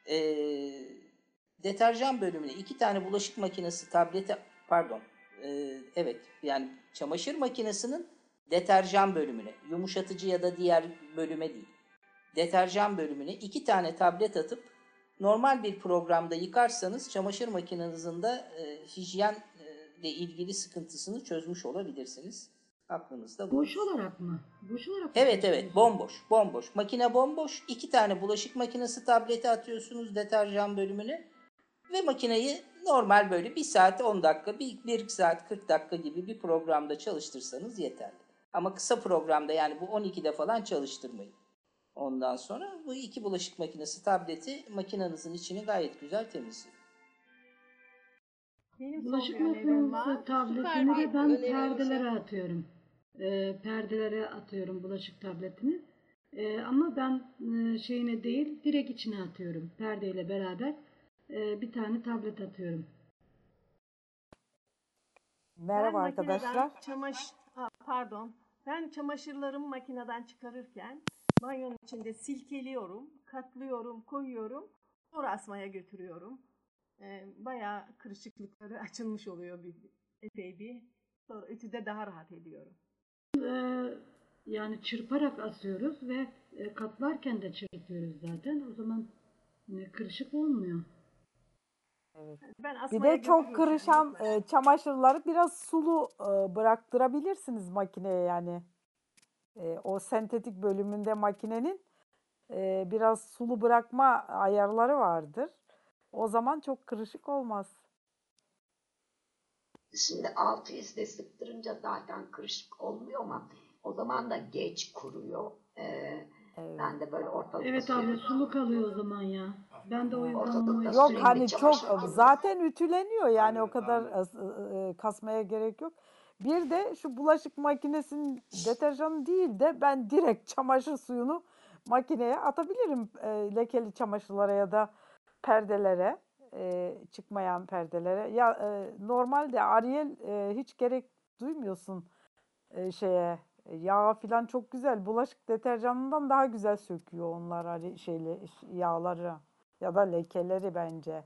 Deterjan bölümüne 2 tane bulaşık makinesi tableti evet yani çamaşır makinesinin deterjan bölümüne, yumuşatıcı ya da diğer bölüme değil, deterjan bölümüne 2 tane tablet atıp normal bir programda yıkarsanız çamaşır makinenizin de hijyenle ilgili sıkıntısını çözmüş olabilirsiniz. Aklınızda bulunsun. Boş olarak mı? Boş olarak mı Evet, çalışıyorsun? bomboş. Makine bomboş. 2 tane bulaşık makinesi tableti atıyorsunuz deterjan bölümüne ve makineyi normal böyle 1 saat 10 dakika, 1 saat 40 dakika gibi bir programda çalıştırsanız yeterli. Ama kısa programda yani bu 12'de falan çalıştırmayın. Ondan sonra bu 2 bulaşık makinesi tableti makinenizin içini gayet güzel temizliyor. Benim son Bulaşık bir önerim var. makinesi tabletini Süper de bir ben öneriymiş perdelere ya. atıyorum. Perdelere atıyorum bulaşık tabletini. Ama ben şeyine değil direkt içine atıyorum. Perdeyle beraber bir tane tablet atıyorum. Ben Merhaba makineden arkadaşlar. Ben çamaşırlarımı makineden çıkarırken banyonun içinde silkeliyorum, katlıyorum, koyuyorum, sonra asmaya götürüyorum. Bayağı kırışıklıkları açılmış oluyor epey bir. Sonra ütüde daha rahat ediyorum. Yani çırparak asıyoruz ve katlarken de çırpıyoruz zaten. O zaman kırışık olmuyor. Evet. Ben Bir asmaya de çok götürüyorum kırışan mutlaka. çamaşırları biraz sulu bıraktırabilirsiniz makineye yani. O sentetik bölümünde makinenin biraz sulu bırakma ayarları vardır. O zaman çok kırışık olmaz. Şimdi 600'de sıktırınca zaten kırışık olmuyor ama o zaman da geç kuruyor. Evet. Ben de böyle ortalıkta Evet abla sulu kalıyor o zaman ya. Ben de o yüzden onu ortalıkta Yok sürekli hani çok çamaşır kirliliği. zaten ütüleniyor yani o kadar kasmaya gerek yok. Bir de şu bulaşık makinesinin deterjanı değil de ben direkt çamaşır suyunu makineye atabilirim lekeli çamaşırlara ya da perdelere, çıkmayan perdelere. Ya normalde Ariel hiç gerek duymuyorsun şeye. Yağ filan çok güzel. Bulaşık deterjanından daha güzel söküyor onlar yağları ya da lekeleri bence.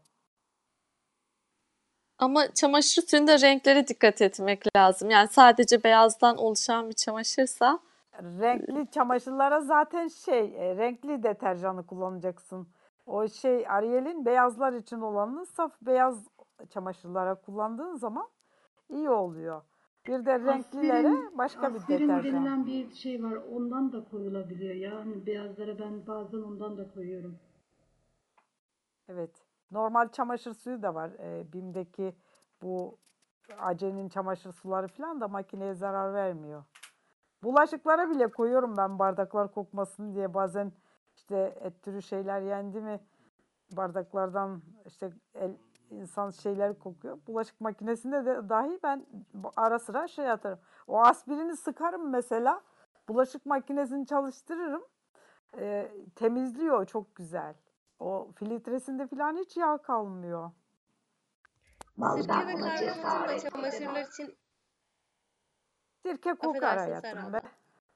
Ama çamaşır suyunda renklere dikkat etmek lazım. Yani sadece beyazdan oluşan bir çamaşırsa Renkli çamaşırlara zaten renkli deterjanı kullanacaksın. O Ariel'in beyazlar için olanını saf beyaz çamaşırlara kullandığın zaman iyi oluyor. Bir de renklilere başka bir aspirin deterjan. denilen bir şey var. Ondan da koyulabiliyor. Yani beyazlara ben bazen ondan da koyuyorum. Evet. Normal çamaşır suyu da var. BİM'deki bu Ace'nin çamaşır suları falan da makineye zarar vermiyor. Bulaşıklara bile koyuyorum ben bardaklar kokmasın diye. Bazen işte et türü şeyler yendi mi bardaklardan işte insan şeyler kokuyor. Bulaşık makinesinde de dahi ben ara sıra atarım. O aspirini sıkarım mesela. Bulaşık makinesini çalıştırırım. Temizliyor çok güzel. O filtresinde falan hiç yağ kalmıyor. Vallahi Sirke ben ve buna karbonatın da cesaret çamaşırlar edemem. için Sirke kokar affedersiniz hayatım be. herhalde.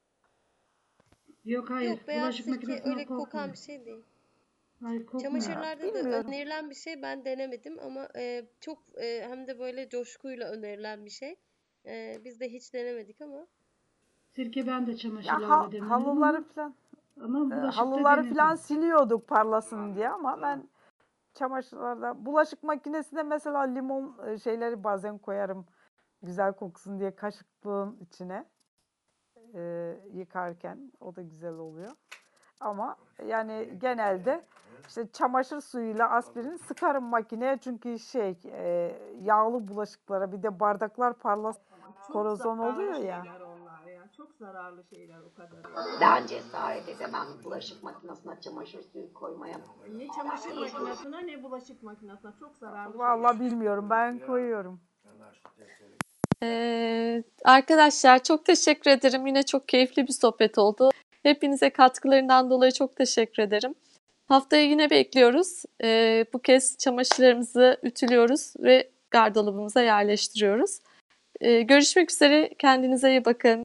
Yok hayır. Yok, beyaz Bulaşık sirke makinesine öyle kokan kokmuyor. bir şey değil. Hayır kokmuyor. Çamaşırlarda da Bilmiyorum. önerilen bir şey, ben denemedim ama çok hem de böyle coşkuyla önerilen bir şey. Biz de hiç denemedik ama. Sirke ben de Ya çamaşırlarda denedim halıları falan ama bulaşıkta halıları falan denedim. siliyorduk parlasın diye ama ben çamaşırlarda bulaşık makinesine mesela limon şeyleri bazen koyarım güzel koksun diye kaşıklığın içine. yıkarken. O da güzel oluyor. Ama yani genelde işte çamaşır suyuyla aspirin sıkarım makineye çünkü yağlı bulaşıklara bir de bardaklar Çok korozyon zararlı oluyor ya. şeyler onlar ya. Çok zararlı şeyler o kadar. Ben cesaret edemem bulaşık makinesine çamaşır suyu koymaya. Ne çamaşır makinesine ne bulaşık makinesine. Çok zararlı Vallahi bilmiyorum, ben koyuyorum. Arkadaşlar çok teşekkür ederim. Yine çok keyifli bir sohbet oldu. Hepinize katkılarından dolayı çok teşekkür ederim. Haftaya yine bekliyoruz. Bu kez çamaşırlarımızı ütülüyoruz ve gardırobumuza yerleştiriyoruz. Görüşmek üzere. Kendinize iyi bakın.